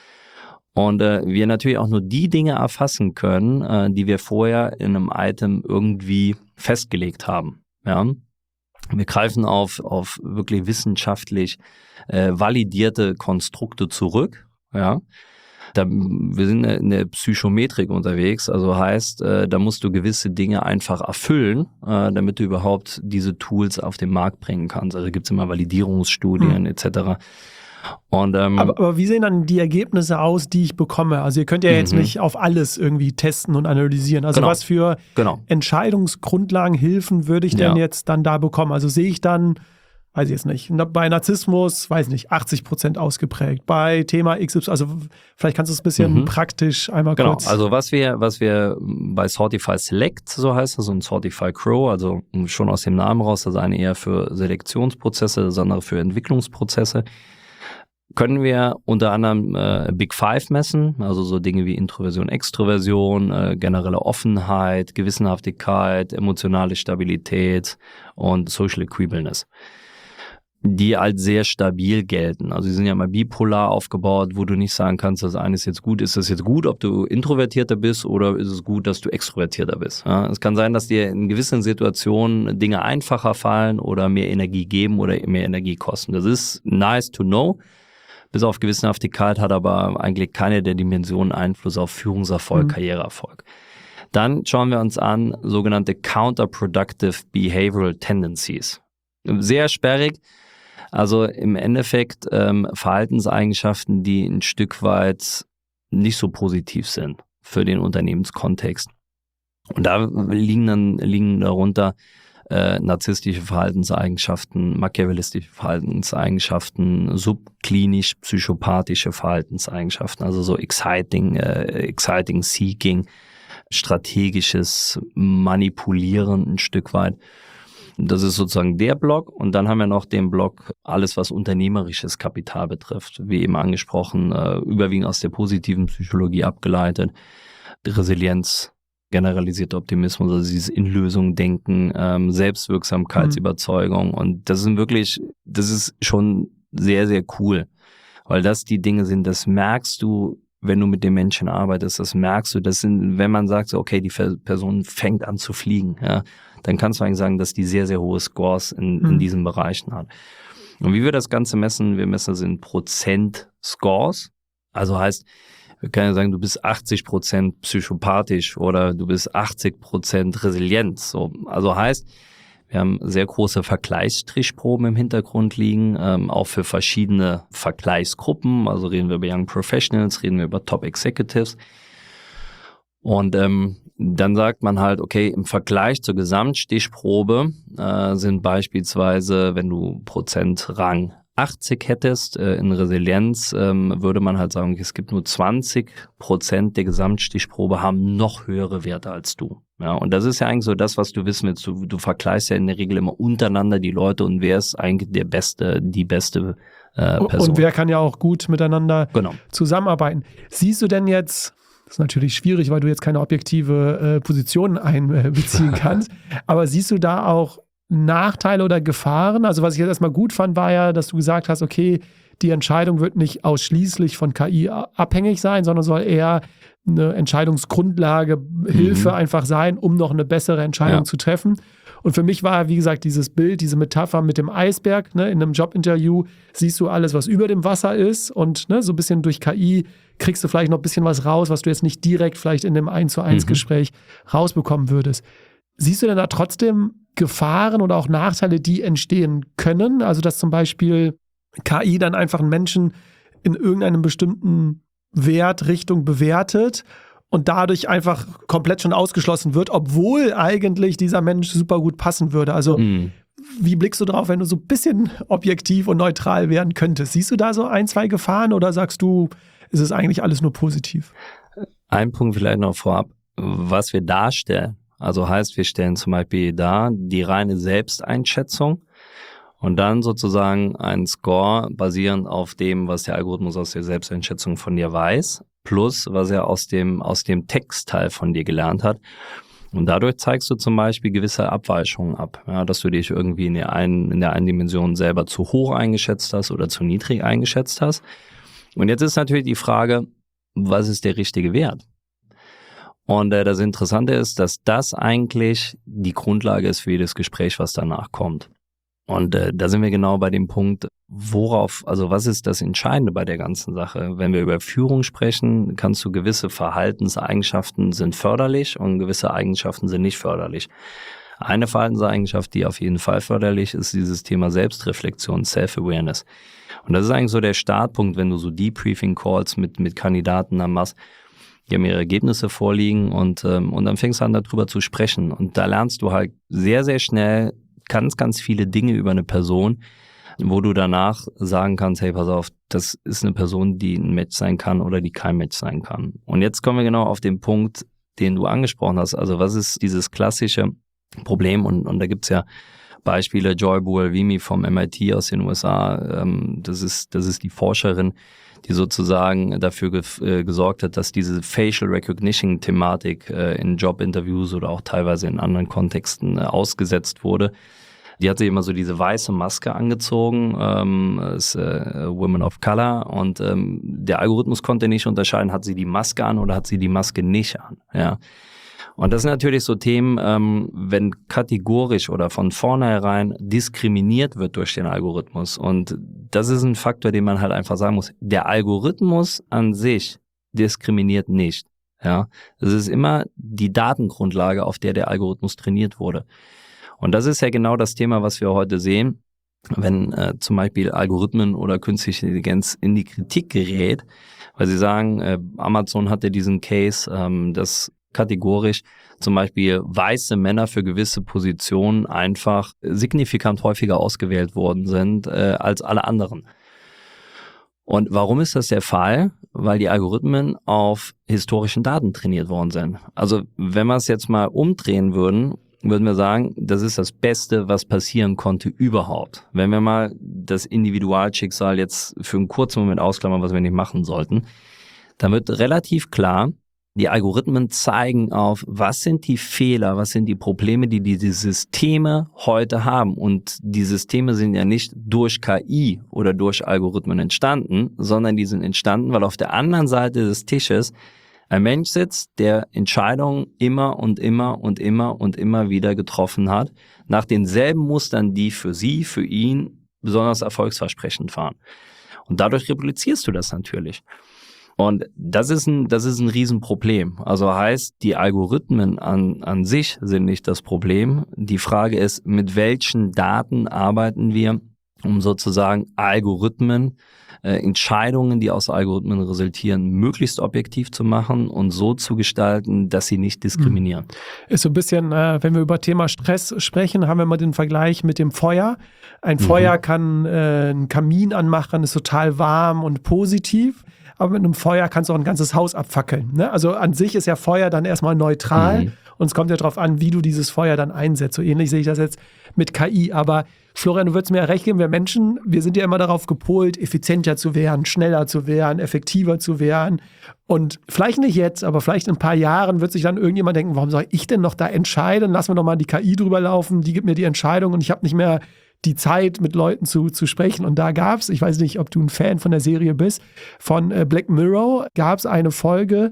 Und wir natürlich auch nur die Dinge erfassen können, die wir vorher in einem Item irgendwie festgelegt haben. Ja? Wir greifen auf wirklich wissenschaftlich validierte Konstrukte zurück. Ja? Wir sind in der Psychometrik unterwegs, also heißt, da musst du gewisse Dinge einfach erfüllen, damit du überhaupt diese Tools auf den Markt bringen kannst. Also gibt es immer Validierungsstudien etc. Und, aber wie sehen dann die Ergebnisse aus, die ich bekomme? Also ihr könnt ja jetzt nicht auf alles irgendwie testen und analysieren. Also was für Entscheidungsgrundlagen, Hilfen würde ich denn jetzt dann da bekommen? Also sehe ich dann, weiß ich jetzt nicht, bei Narzissmus, weiß nicht, 80% ausgeprägt. Bei Thema XY, also vielleicht kannst du es ein bisschen praktisch einmal kurz. Also was wir bei Sortify Select, so heißt das, und Sortify Crow, also schon aus dem Namen raus, das eine eher für Selektionsprozesse, das andere für Entwicklungsprozesse, können wir unter anderem Big Five messen, also so Dinge wie Introversion, Extroversion, generelle Offenheit, Gewissenhaftigkeit, emotionale Stabilität und Social Agreeableness, die als sehr stabil gelten. Also sie sind ja mal bipolar aufgebaut, wo du nicht sagen kannst, das eine ist jetzt gut, ist das jetzt gut, ob du introvertierter bist oder ist es gut, dass du extrovertierter bist. Ja, es kann sein, dass dir in gewissen Situationen Dinge einfacher fallen oder mehr Energie geben oder mehr Energie kosten. Das ist nice to know. Bis auf Gewissenhaftigkeit hat aber eigentlich keine der Dimensionen Einfluss auf Führungserfolg, Karriereerfolg. Dann schauen wir uns an sogenannte Counterproductive Behavioral Tendencies. Sehr sperrig, also im Endeffekt Verhaltenseigenschaften, die ein Stück weit nicht so positiv sind für den Unternehmenskontext. Und da liegen darunter narzisstische Verhaltenseigenschaften, machiavellistische Verhaltenseigenschaften, subklinisch-psychopathische Verhaltenseigenschaften, also so exciting seeking, strategisches Manipulieren ein Stück weit. Das ist sozusagen der Block. Und dann haben wir noch den Block, alles was unternehmerisches Kapital betrifft, wie eben angesprochen, überwiegend aus der positiven Psychologie abgeleitet, Resilienz, generalisierter Optimismus, also dieses In-Lösung-Denken, Selbstwirksamkeitsüberzeugung. Und das ist schon sehr, sehr cool, weil das die Dinge sind, das merkst du, wenn du mit den Menschen arbeitest, das merkst du, das sind, wenn man sagt, so, okay, die Person fängt an zu fliegen, ja, dann kannst du eigentlich sagen, dass die sehr, sehr hohe Scores in diesen Bereichen hat. Und wie wir das Ganze messen, wir messen das in Prozent-Scores, also heißt, Wir können ja sagen, du bist 80% psychopathisch oder du bist 80% resilient. So, also heißt, wir haben sehr große Vergleichsstrichproben im Hintergrund liegen, auch für verschiedene Vergleichsgruppen. Also reden wir über Young Professionals, reden wir über Top Executives. Und dann sagt man halt, okay, im Vergleich zur Gesamtstichprobe sind beispielsweise, wenn du Prozentrang 80 hättest in Resilienz, würde man halt sagen, es gibt nur 20% der Gesamtstichprobe haben noch höhere Werte als du. Ja, und das ist ja eigentlich so das, was du wissen willst. Du vergleichst ja in der Regel immer untereinander die Leute und wer ist eigentlich der Beste, die beste Person. Und wer kann ja auch gut miteinander zusammenarbeiten. Siehst du denn jetzt, das ist natürlich schwierig, weil du jetzt keine objektive Position einbeziehen kannst, aber siehst du da auch Nachteile oder Gefahren? Also was ich jetzt erstmal gut fand, war ja, dass du gesagt hast, okay, die Entscheidung wird nicht ausschließlich von KI abhängig sein, sondern soll eher eine Entscheidungsgrundlage, Hilfe einfach sein, um noch eine bessere Entscheidung zu treffen. Und für mich war, wie gesagt, dieses Bild, diese Metapher mit dem Eisberg, ne, in einem Jobinterview siehst du alles, was über dem Wasser ist und ne, so ein bisschen durch KI kriegst du vielleicht noch ein bisschen was raus, was du jetzt nicht direkt vielleicht in dem 1:1 Gespräch rausbekommen würdest. Siehst du denn da trotzdem Gefahren oder auch Nachteile, die entstehen können? Also, dass zum Beispiel KI dann einfach einen Menschen in irgendeinem bestimmten Wertrichtung bewertet und dadurch einfach komplett schon ausgeschlossen wird, obwohl eigentlich dieser Mensch super gut passen würde. Also, wie blickst du drauf, wenn du so ein bisschen objektiv und neutral werden könntest? Siehst du da so 1, 2 Gefahren oder sagst du, ist es eigentlich alles nur positiv? Ein Punkt vielleicht noch vorab, was wir darstellen. Also heißt, wir stellen zum Beispiel dar die reine Selbsteinschätzung und dann sozusagen einen Score basierend auf dem, was der Algorithmus aus der Selbsteinschätzung von dir weiß, plus was er aus dem Textteil von dir gelernt hat. Und dadurch zeigst du zum Beispiel gewisse Abweichungen ab, ja, dass du dich irgendwie in der einen Dimension selber zu hoch eingeschätzt hast oder zu niedrig eingeschätzt hast. Und jetzt ist natürlich die Frage, was ist der richtige Wert? Und das Interessante ist, dass das eigentlich die Grundlage ist für jedes Gespräch, was danach kommt. Und da sind wir genau bei dem Punkt, was ist das Entscheidende bei der ganzen Sache? Wenn wir über Führung sprechen, kannst du gewisse Verhaltenseigenschaften sind förderlich und gewisse Eigenschaften sind nicht förderlich. Eine Verhaltenseigenschaft, die auf jeden Fall förderlich ist, dieses Thema Selbstreflexion, Self-Awareness. Und das ist eigentlich so der Startpunkt, wenn du so Debriefing-Calls mit Kandidaten dann machst. Die haben ihre Ergebnisse vorliegen und dann fängst du an, darüber zu sprechen. Und da lernst du halt sehr, sehr schnell ganz, ganz viele Dinge über eine Person, wo du danach sagen kannst, hey, pass auf, das ist eine Person, die ein Match sein kann oder die kein Match sein kann. Und jetzt kommen wir genau auf den Punkt, den du angesprochen hast. Also was ist dieses klassische Problem? Und da gibt's ja Beispiele, Joy Bualvimi vom MIT aus den USA, das ist die Forscherin, die sozusagen dafür gesorgt hat, dass diese Facial Recognition-Thematik in Jobinterviews oder auch teilweise in anderen Kontexten ausgesetzt wurde. Die hat sich immer so diese weiße Maske angezogen, ist Women of Color, und der Algorithmus konnte nicht unterscheiden, hat sie die Maske an oder hat sie die Maske nicht an. Ja. Und das sind natürlich so Themen, wenn kategorisch oder von vornherein diskriminiert wird durch den Algorithmus. Und das ist ein Faktor, den man halt einfach sagen muss. Der Algorithmus an sich diskriminiert nicht. Ja, es ist immer die Datengrundlage, auf der Algorithmus trainiert wurde. Und das ist ja genau das Thema, was wir heute sehen, wenn zum Beispiel Algorithmen oder künstliche Intelligenz in die Kritik gerät, weil sie sagen, Amazon hatte diesen Case, dass kategorisch zum Beispiel weiße Männer für gewisse Positionen einfach signifikant häufiger ausgewählt worden sind als alle anderen. Und warum ist das der Fall? Weil die Algorithmen auf historischen Daten trainiert worden sind. Also wenn wir es jetzt mal umdrehen würden wir sagen, das ist das Beste, was passieren konnte überhaupt. Wenn wir mal das Individualschicksal jetzt für einen kurzen Moment ausklammern, was wir nicht machen sollten, dann wird relativ klar, die Algorithmen zeigen auf, was sind die Fehler, was sind die Probleme, die diese Systeme heute haben. Und die Systeme sind ja nicht durch KI oder durch Algorithmen entstanden, sondern die sind entstanden, weil auf der anderen Seite des Tisches ein Mensch sitzt, der Entscheidungen immer und immer und immer und immer wieder getroffen hat, nach denselben Mustern, die für sie, für ihn besonders erfolgsversprechend waren. Und dadurch replizierst du das natürlich. Und das ist ein Riesenproblem. Also heißt, die Algorithmen an sich sind nicht das Problem. Die Frage ist, mit welchen Daten arbeiten wir, um sozusagen Algorithmen, Entscheidungen, die aus Algorithmen resultieren, möglichst objektiv zu machen und so zu gestalten, dass sie nicht diskriminieren. Ist so ein bisschen, wenn wir über Thema Stress sprechen, haben wir mal den Vergleich mit dem Feuer. Ein Feuer kann einen Kamin anmachen, ist total warm und positiv. Aber mit einem Feuer kannst du auch ein ganzes Haus abfackeln. Ne? Also an sich ist ja Feuer dann erstmal neutral und es kommt ja darauf an, wie du dieses Feuer dann einsetzt. So ähnlich sehe ich das jetzt mit KI. Aber Florian, du würdest mir ja recht geben, wir Menschen, wir sind ja immer darauf gepolt, effizienter zu werden, schneller zu werden, effektiver zu werden. Und vielleicht nicht jetzt, aber vielleicht in ein paar Jahren wird sich dann irgendjemand denken, warum soll ich denn noch da entscheiden? Lassen wir doch mal die KI drüber laufen, die gibt mir die Entscheidung und ich habe nicht mehr die Zeit, mit Leuten zu sprechen. Und da gab es, ich weiß nicht, ob du ein Fan von der Serie bist, von Black Mirror gab es eine Folge,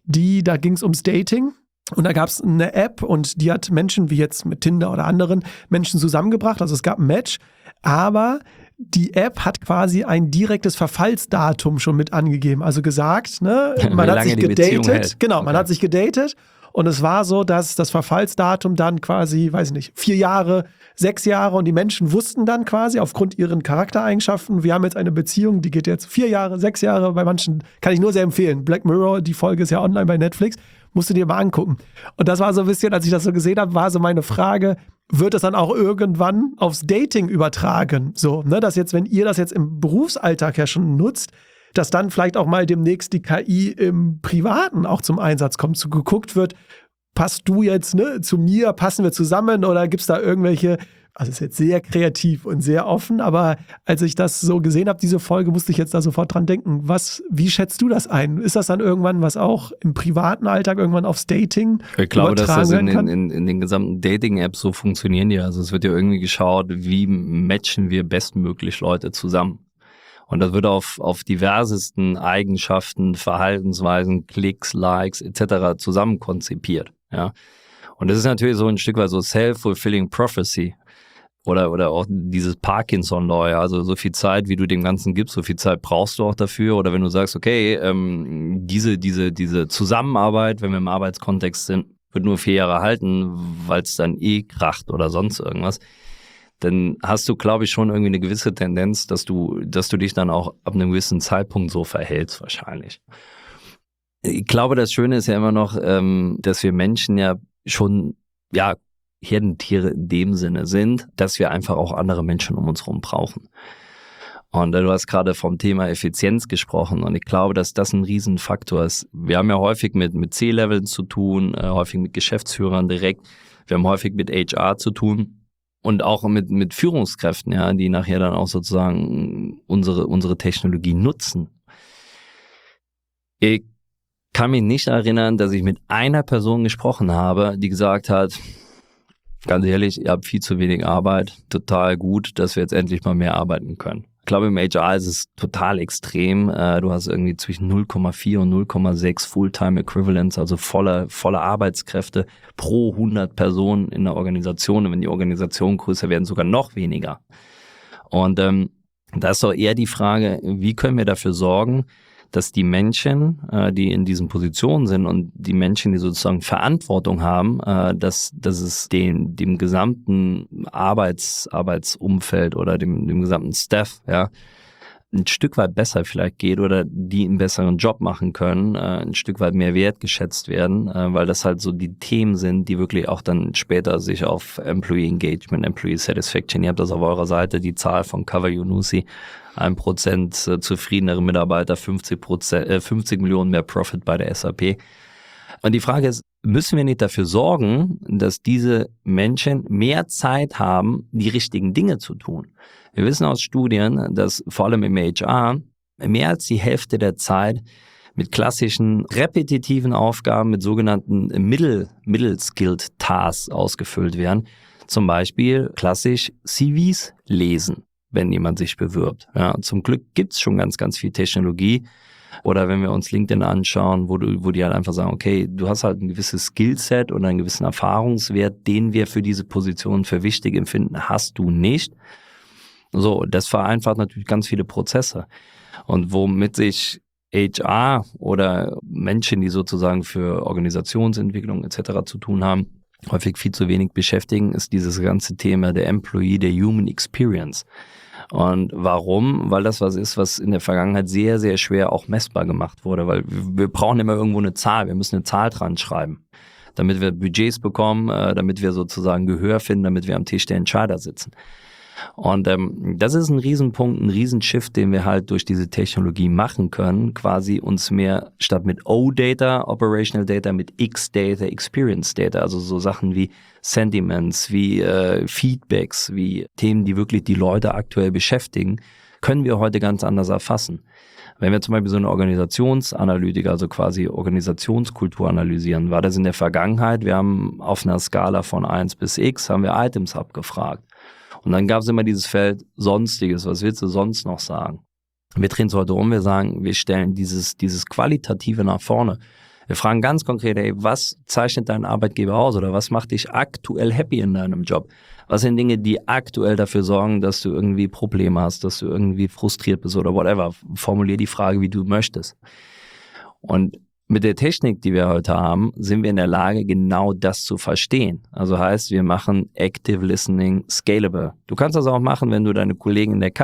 da ging es ums Dating. Und da gab es eine App und die hat Menschen, wie jetzt mit Tinder oder anderen Menschen zusammengebracht. Also es gab ein Match, aber die App hat quasi ein direktes Verfallsdatum schon mit angegeben. Also gesagt, ne, man hat sich gedatet. Genau, man hat sich gedatet. Und es war so, dass das Verfallsdatum dann quasi, weiß ich nicht, 4 Jahre, 6 Jahre und die Menschen wussten dann quasi aufgrund ihren Charaktereigenschaften, wir haben jetzt eine Beziehung, die geht jetzt 4 Jahre, 6 Jahre, bei manchen kann ich nur sehr empfehlen. Black Mirror, die Folge ist ja online bei Netflix, musst du dir mal angucken. Und das war so ein bisschen, als ich das so gesehen habe, war so meine Frage, wird es dann auch irgendwann aufs Dating übertragen? So, ne, dass jetzt, wenn ihr das jetzt im Berufsalltag ja schon nutzt, dass dann vielleicht auch mal demnächst die KI im Privaten auch zum Einsatz kommt, so geguckt wird, passt du jetzt zu mir, passen wir zusammen oder gibt es da irgendwelche, also es ist jetzt sehr kreativ und sehr offen, aber als ich das so gesehen habe, diese Folge, musste ich jetzt da sofort dran denken, wie schätzt du das ein? Ist das dann irgendwann, was auch im privaten Alltag irgendwann aufs Dating Ich glaube, dass das in den gesamten Dating-Apps so funktionieren ja. Also es wird ja irgendwie geschaut, wie matchen wir bestmöglich Leute zusammen. Und das wird auf diversesten Eigenschaften, Verhaltensweisen, Klicks, Likes etc. zusammen konzipiert. Ja. Und das ist natürlich so ein Stück weit so self-fulfilling prophecy oder auch dieses Parkinson-Law. Ja. Also so viel Zeit, wie du dem Ganzen gibst, so viel Zeit brauchst du auch dafür. Oder wenn du sagst, okay, diese Zusammenarbeit, wenn wir im Arbeitskontext sind, wird nur 4 Jahre halten, weil es dann kracht oder sonst irgendwas. Dann hast du, glaube ich, schon irgendwie eine gewisse Tendenz, dass du dich dann auch ab einem gewissen Zeitpunkt so verhältst wahrscheinlich. Ich glaube, das Schöne ist ja immer noch, dass wir Menschen ja schon Herdentiere in dem Sinne sind, dass wir einfach auch andere Menschen um uns herum brauchen. Und du hast gerade vom Thema Effizienz gesprochen und ich glaube, dass das ein Riesenfaktor ist. Wir haben ja häufig mit C-Leveln zu tun, häufig mit Geschäftsführern direkt. Wir haben häufig mit HR zu tun. Und auch mit Führungskräften, ja, die nachher dann auch sozusagen unsere Technologie nutzen. Ich kann mich nicht erinnern, dass ich mit einer Person gesprochen habe, die gesagt hat, ganz ehrlich, ihr habt viel zu wenig Arbeit, total gut, dass wir jetzt endlich mal mehr arbeiten können. Ich glaube, im HR ist es total extrem. Du hast irgendwie zwischen 0,4 und 0,6 Fulltime Equivalents, also volle Arbeitskräfte pro 100 Personen in der Organisation. Und wenn die Organisationen größer werden, sogar noch weniger. Und da ist doch eher die Frage, wie können wir dafür sorgen, dass die Menschen, die in diesen Positionen sind und die Menschen, die sozusagen Verantwortung haben, dass es dem gesamten Arbeitsumfeld oder dem gesamten Staff, ja, ein Stück weit besser vielleicht geht oder die einen besseren Job machen können, ein Stück weit mehr wertgeschätzt werden, weil das halt so die Themen sind, die wirklich auch dann später sich auf Employee Engagement, Employee Satisfaction, ihr habt das auf eurer Seite, die Zahl von Cover Yunusi, 1% zufriedenere Mitarbeiter, 50 Millionen mehr Profit bei der SAP. Und die Frage ist, müssen wir nicht dafür sorgen, dass diese Menschen mehr Zeit haben, die richtigen Dinge zu tun? Wir wissen aus Studien, dass vor allem im HR mehr als die Hälfte der Zeit mit klassischen repetitiven Aufgaben, mit sogenannten Middle-Skilled Tasks ausgefüllt werden. Zum Beispiel klassisch CVs lesen, wenn jemand sich bewirbt. Ja, zum Glück gibt's schon ganz, ganz viel Technologie. Oder wenn wir uns LinkedIn anschauen, wo die halt einfach sagen, okay, du hast halt ein gewisses Skillset oder einen gewissen Erfahrungswert, den wir für diese Position für wichtig empfinden, hast du nicht. So, das vereinfacht natürlich ganz viele Prozesse. Und womit sich HR oder Menschen, die sozusagen für Organisationsentwicklung etc. zu tun haben, häufig viel zu wenig beschäftigen, ist dieses ganze Thema der Employee, der Human Experience. Und warum? Weil das was ist, was in der Vergangenheit sehr, sehr schwer auch messbar gemacht wurde, weil wir brauchen immer irgendwo eine Zahl, wir müssen eine Zahl dran schreiben, damit wir Budgets bekommen, damit wir sozusagen Gehör finden, damit wir am Tisch der Entscheider sitzen. Und das ist ein Riesenpunkt, ein Riesenshift, den wir halt durch diese Technologie machen können, quasi uns mehr statt mit O-Data, Operational Data, mit X-Data, Experience Data, also so Sachen wie Sentiments, wie Feedbacks, wie Themen, die wirklich die Leute aktuell beschäftigen, können wir heute ganz anders erfassen. Wenn wir zum Beispiel so eine Organisationsanalytik, also quasi Organisationskultur analysieren, war das in der Vergangenheit, wir haben auf einer Skala von 1 bis X, haben wir Items abgefragt. Und dann gab es immer dieses Feld Sonstiges, was willst du sonst noch sagen? Wir drehen es heute um, wir sagen, wir stellen dieses Qualitative nach vorne. Wir fragen ganz konkret, was zeichnet deinen Arbeitgeber aus oder was macht dich aktuell happy in deinem Job? Was sind Dinge, die aktuell dafür sorgen, dass du irgendwie Probleme hast, dass du irgendwie frustriert bist oder whatever? Formulier die Frage, wie du möchtest. Und mit der Technik, die wir heute haben, sind wir in der Lage, genau das zu verstehen. Also heißt, wir machen Active Listening scalable. Du kannst das auch machen, wenn du deine Kollegen in der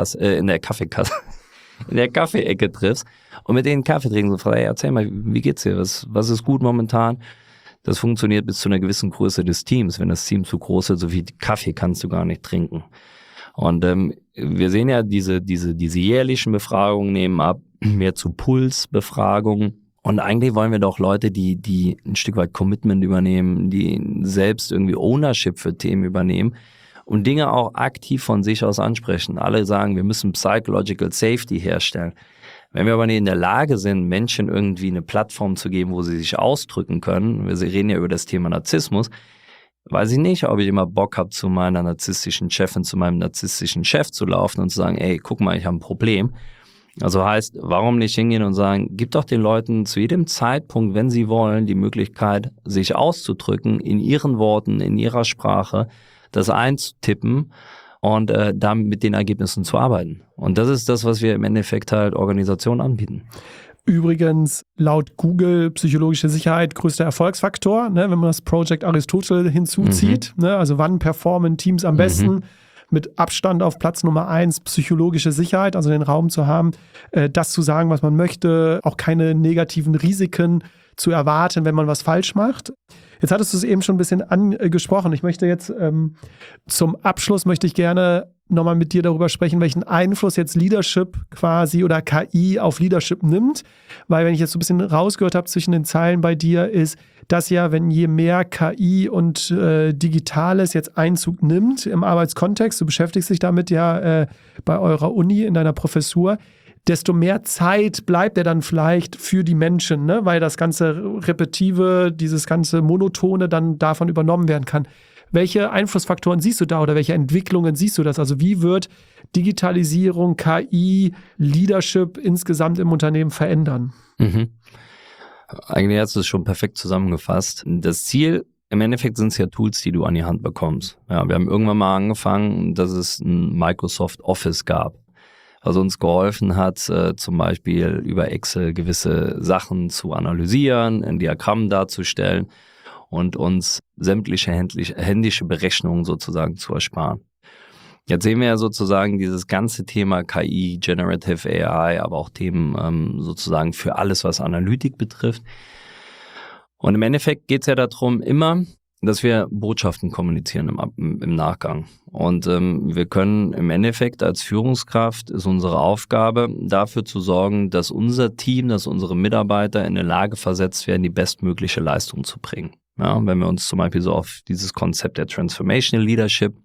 Kaffeeecke triffst und mit denen Kaffee trinken und fragst, erzähl mal, wie geht's dir? Was ist gut momentan? Das funktioniert bis zu einer gewissen Größe des Teams. Wenn das Team zu groß ist, so viel Kaffee kannst du gar nicht trinken. Und wir sehen ja diese jährlichen Befragungen nehmen ab, mehr zu Pulsbefragungen. Und eigentlich wollen wir doch Leute, die ein Stück weit Commitment übernehmen, die selbst irgendwie Ownership für Themen übernehmen und Dinge auch aktiv von sich aus ansprechen. Alle sagen, wir müssen Psychological Safety herstellen. Wenn wir aber nicht in der Lage sind, Menschen irgendwie eine Plattform zu geben, wo sie sich ausdrücken können, wir reden ja über das Thema Narzissmus, weiß ich nicht, ob ich immer Bock habe, zu meiner narzisstischen Chefin, zu meinem narzisstischen Chef zu laufen und zu sagen, ey, guck mal, ich habe ein Problem. Also heißt, warum nicht hingehen und sagen, gib doch den Leuten zu jedem Zeitpunkt, wenn sie wollen, die Möglichkeit, sich auszudrücken, in ihren Worten, in ihrer Sprache, das einzutippen und dann mit den Ergebnissen zu arbeiten. Und das ist das, was wir im Endeffekt halt Organisationen anbieten. Übrigens, laut Google, psychologische Sicherheit größter Erfolgsfaktor, ne, wenn man das Project Aristotle hinzuzieht. Ne, also wann performen Teams am besten? Mit Abstand auf Platz Nummer 1 psychologische Sicherheit, also den Raum zu haben, das zu sagen, was man möchte, auch keine negativen Risiken zu erwarten, wenn man was falsch macht. Jetzt hattest du es eben schon ein bisschen angesprochen. Ich möchte jetzt zum Abschluss möchte ich gerne nochmal mit dir darüber sprechen, welchen Einfluss jetzt Leadership quasi oder KI auf Leadership nimmt. Weil wenn ich jetzt so ein bisschen rausgehört habe zwischen den Zeilen bei dir, ist, dass ja, wenn je mehr KI und Digitales jetzt Einzug nimmt im Arbeitskontext, du beschäftigst dich damit ja bei eurer Uni in deiner Professur, desto mehr Zeit bleibt er dann vielleicht für die Menschen, ne? Weil das ganze Repetitive, dieses ganze Monotone dann davon übernommen werden kann. Welche Einflussfaktoren siehst du da oder welche Entwicklungen siehst du das? Also wie wird Digitalisierung, KI, Leadership insgesamt im Unternehmen verändern? Eigentlich hast du es schon perfekt zusammengefasst. Das Ziel, im Endeffekt sind es ja Tools, die du an die Hand bekommst. Ja, wir haben irgendwann mal angefangen, dass es ein Microsoft Office gab, was uns geholfen hat, zum Beispiel über Excel gewisse Sachen zu analysieren, ein Diagramm darzustellen und uns sämtliche händische Berechnungen sozusagen zu ersparen. Jetzt sehen wir ja sozusagen dieses ganze Thema KI, Generative AI, aber auch Themen sozusagen für alles, was Analytik betrifft. Und im Endeffekt geht es ja darum immer, dass wir Botschaften kommunizieren im Nachgang. Und wir können im Endeffekt als Führungskraft, ist unsere Aufgabe, dafür zu sorgen, dass unser Team, dass unsere Mitarbeiter in der Lage versetzt werden, die bestmögliche Leistung zu bringen. Ja, wenn wir uns zum Beispiel so auf dieses Konzept der Transformational Leadership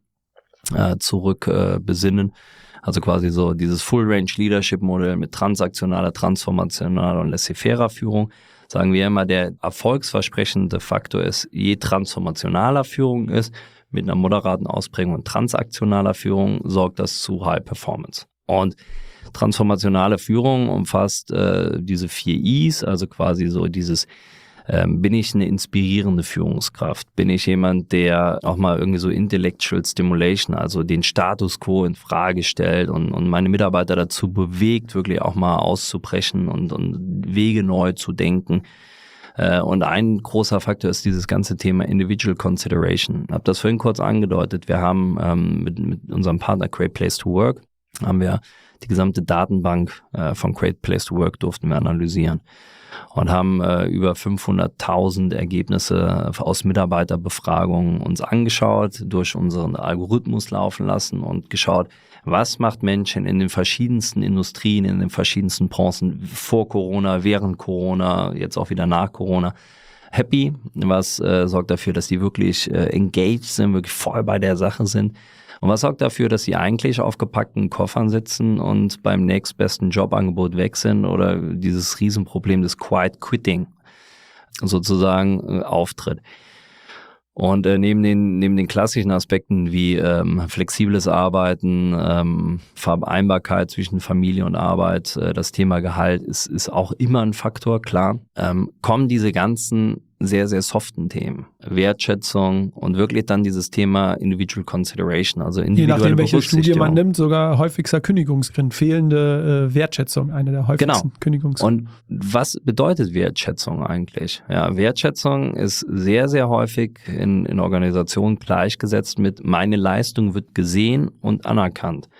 zurück besinnen, also quasi so dieses Full-Range-Leadership-Modell mit transaktionaler, transformationaler und laissez-faire Führung, sagen wir immer, der erfolgsversprechende Faktor ist, je transformationaler Führung ist, mit einer moderaten Ausprägung und transaktionaler Führung, sorgt das zu High Performance. Und transformationale Führung umfasst diese 4 Is, also quasi so dieses Bin ich eine inspirierende Führungskraft? Bin ich jemand, der auch mal irgendwie so Intellectual Stimulation, also den Status quo in Frage stellt und meine Mitarbeiter dazu bewegt, wirklich auch mal auszubrechen und Wege neu zu denken? Und ein großer Faktor ist dieses ganze Thema Individual Consideration. Ich habe das vorhin kurz angedeutet. Wir haben mit unserem Partner Great Place to Work, haben wir die gesamte Datenbank von Great Place to Work durften wir analysieren und haben über 500.000 Ergebnisse aus Mitarbeiterbefragungen uns angeschaut, durch unseren Algorithmus laufen lassen und geschaut, was macht Menschen in den verschiedensten Industrien, in den verschiedensten Branchen vor Corona, während Corona, jetzt auch wieder nach Corona happy, was sorgt dafür, dass die wirklich engaged sind, wirklich voll bei der Sache sind. Und was sorgt dafür, dass sie eigentlich auf gepackten Koffern sitzen und beim nächstbesten Jobangebot weg sind oder dieses Riesenproblem des Quiet Quitting sozusagen auftritt. Und neben den klassischen Aspekten wie flexibles Arbeiten, Vereinbarkeit zwischen Familie und Arbeit, das Thema Gehalt ist auch immer ein Faktor, klar, kommen diese ganzen sehr, sehr soften Themen. Wertschätzung und wirklich dann dieses Thema Individual Consideration, also individuelle Je nachdem, welche Studie man Berücksichtigung. nimmt, sogar häufigster Kündigungsgrund, fehlende Wertschätzung, eine der häufigsten Kündigungsgründe. Und was bedeutet Wertschätzung eigentlich? Ja, Wertschätzung ist sehr, sehr häufig in Organisationen gleichgesetzt mit meine Leistung wird gesehen und anerkannt.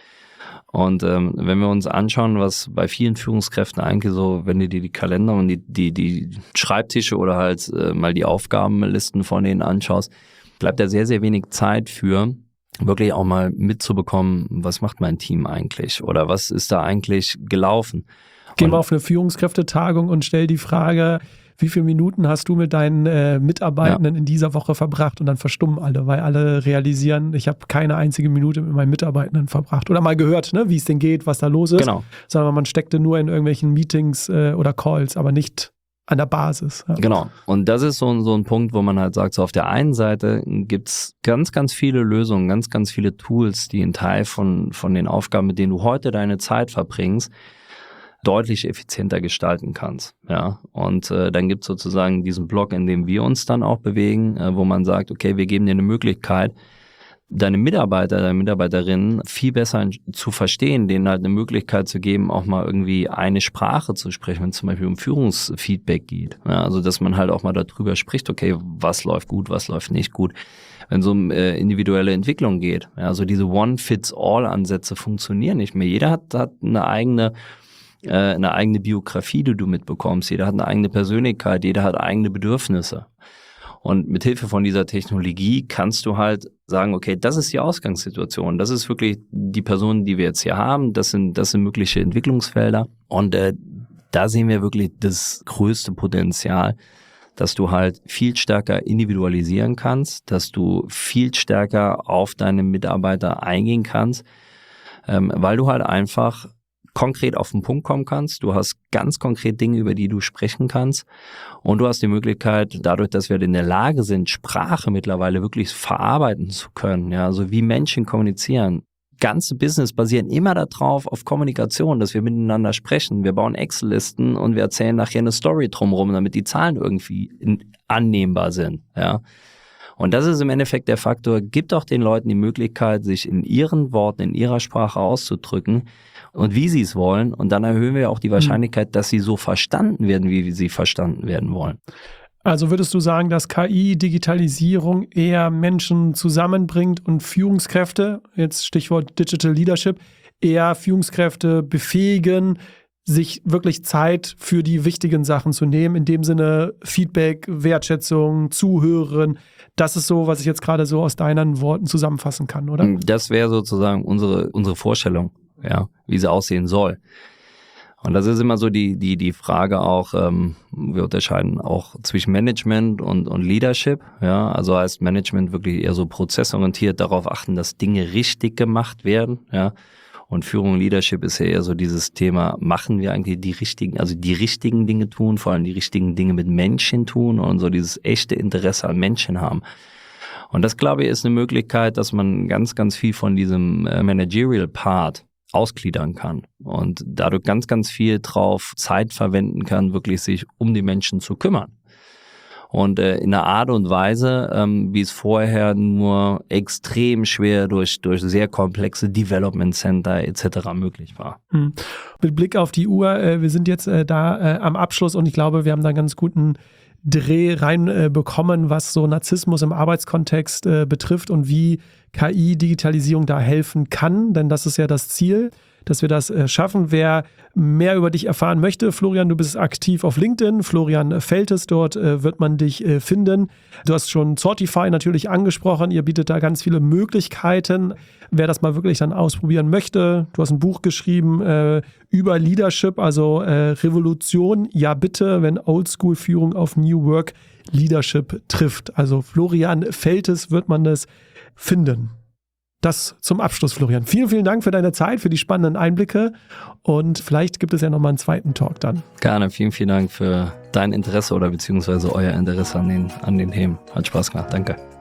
Und wenn wir uns anschauen, was bei vielen Führungskräften eigentlich so, wenn du dir die Kalender und die Schreibtische oder halt mal die Aufgabenlisten von denen anschaust, bleibt da sehr, sehr wenig Zeit für, wirklich auch mal mitzubekommen, was macht mein Team eigentlich oder was ist da eigentlich gelaufen. Geh mal auf eine Führungskräftetagung und stell die Frage, wie viele Minuten hast du mit deinen Mitarbeitenden in dieser Woche verbracht? Und dann verstummen alle, weil alle realisieren, ich habe keine einzige Minute mit meinen Mitarbeitenden verbracht. Oder mal gehört, ne, wie es denen geht, was da los ist. Genau. Sondern man steckte nur in irgendwelchen Meetings oder Calls, aber nicht an der Basis. Ja. Genau. Und das ist so ein Punkt, wo man halt sagt, so auf der einen Seite gibt's ganz, ganz viele Lösungen, ganz, ganz viele Tools, die einen Teil von den Aufgaben, mit denen du heute deine Zeit verbringst, deutlich effizienter gestalten kannst. Ja, und dann gibt's sozusagen diesen Block, in dem wir uns dann auch bewegen, wo man sagt, okay, wir geben dir eine Möglichkeit, deine Mitarbeiter, deine Mitarbeiterinnen viel besser zu verstehen, denen halt eine Möglichkeit zu geben, auch mal irgendwie eine Sprache zu sprechen, wenn es zum Beispiel um Führungsfeedback geht. Ja, also dass man halt auch mal darüber spricht, okay, was läuft gut, was läuft nicht gut. Wenn es um individuelle Entwicklung geht, ja, also diese One-Fits-All-Ansätze funktionieren nicht mehr. Jeder hat eine eigene Biografie, die du mitbekommst. Jeder hat eine eigene Persönlichkeit, jeder hat eigene Bedürfnisse. Und mit Hilfe von dieser Technologie kannst du halt sagen, okay, das ist die Ausgangssituation. Das ist wirklich die Person, die wir jetzt hier haben. Das sind mögliche Entwicklungsfelder. Und da sehen wir wirklich das größte Potenzial, dass du halt viel stärker individualisieren kannst, dass du viel stärker auf deine Mitarbeiter eingehen kannst, weil du halt einfach konkret auf den Punkt kommen kannst. Du hast ganz konkret Dinge, über die du sprechen kannst. Und du hast die Möglichkeit, dadurch, dass wir in der Lage sind, Sprache mittlerweile wirklich verarbeiten zu können, ja, also wie Menschen kommunizieren. Ganze Business basieren immer darauf, auf Kommunikation, dass wir miteinander sprechen. Wir bauen Excel-Listen und wir erzählen nachher eine Story drumherum, damit die Zahlen irgendwie annehmbar sind, ja. Und das ist im Endeffekt der Faktor, gibt auch den Leuten die Möglichkeit, sich in ihren Worten, in ihrer Sprache auszudrücken und wie sie es wollen. Und dann erhöhen wir auch die Wahrscheinlichkeit, dass sie so verstanden werden, wie sie verstanden werden wollen. Also würdest du sagen, dass KI, Digitalisierung eher Menschen zusammenbringt und Führungskräfte, jetzt Stichwort Digital Leadership, eher Führungskräfte befähigen, sich wirklich Zeit für die wichtigen Sachen zu nehmen, in dem Sinne Feedback, Wertschätzung, Zuhören. Das ist so, was ich jetzt gerade so aus deinen Worten zusammenfassen kann, oder? Das wäre sozusagen unsere Vorstellung, ja, wie sie aussehen soll. Und das ist immer so die Frage auch, wir unterscheiden auch zwischen Management und Leadership, ja, also heißt Management wirklich eher so prozessorientiert, darauf achten, dass Dinge richtig gemacht werden, ja. Und Führung und Leadership ist ja eher so dieses Thema, machen wir eigentlich die richtigen Dinge tun, vor allem die richtigen Dinge mit Menschen tun und so dieses echte Interesse an Menschen haben. Und das, glaube ich, ist eine Möglichkeit, dass man ganz, ganz viel von diesem Managerial Part ausgliedern kann und dadurch ganz, ganz viel drauf Zeit verwenden kann, wirklich sich um die Menschen zu kümmern. Und in einer Art und Weise, wie es vorher nur extrem schwer durch sehr komplexe Development Center etc. möglich war. Mit Blick auf die Uhr, wir sind jetzt da am Abschluss und ich glaube, wir haben da einen ganz guten Dreh reinbekommen, was so Narzissmus im Arbeitskontext betrifft und wie KI-Digitalisierung da helfen kann, denn das ist ja das Ziel, dass wir das schaffen. Wer mehr über dich erfahren möchte, Florian, du bist aktiv auf LinkedIn, Florian Feltes, dort wird man dich finden. Du hast schon Sortify natürlich angesprochen, ihr bietet da ganz viele Möglichkeiten. Wer das mal wirklich dann ausprobieren möchte, du hast ein Buch geschrieben über Leadership, also Revolution, ja bitte, wenn Oldschool-Führung auf New Work Leadership trifft. Also Florian Feltes wird man das finden. Das zum Abschluss, Florian. Vielen, vielen Dank für deine Zeit, für die spannenden Einblicke und vielleicht gibt es ja nochmal einen zweiten Talk dann. Gerne, vielen, vielen Dank für dein Interesse oder beziehungsweise euer Interesse an den Themen. Hat Spaß gemacht, danke.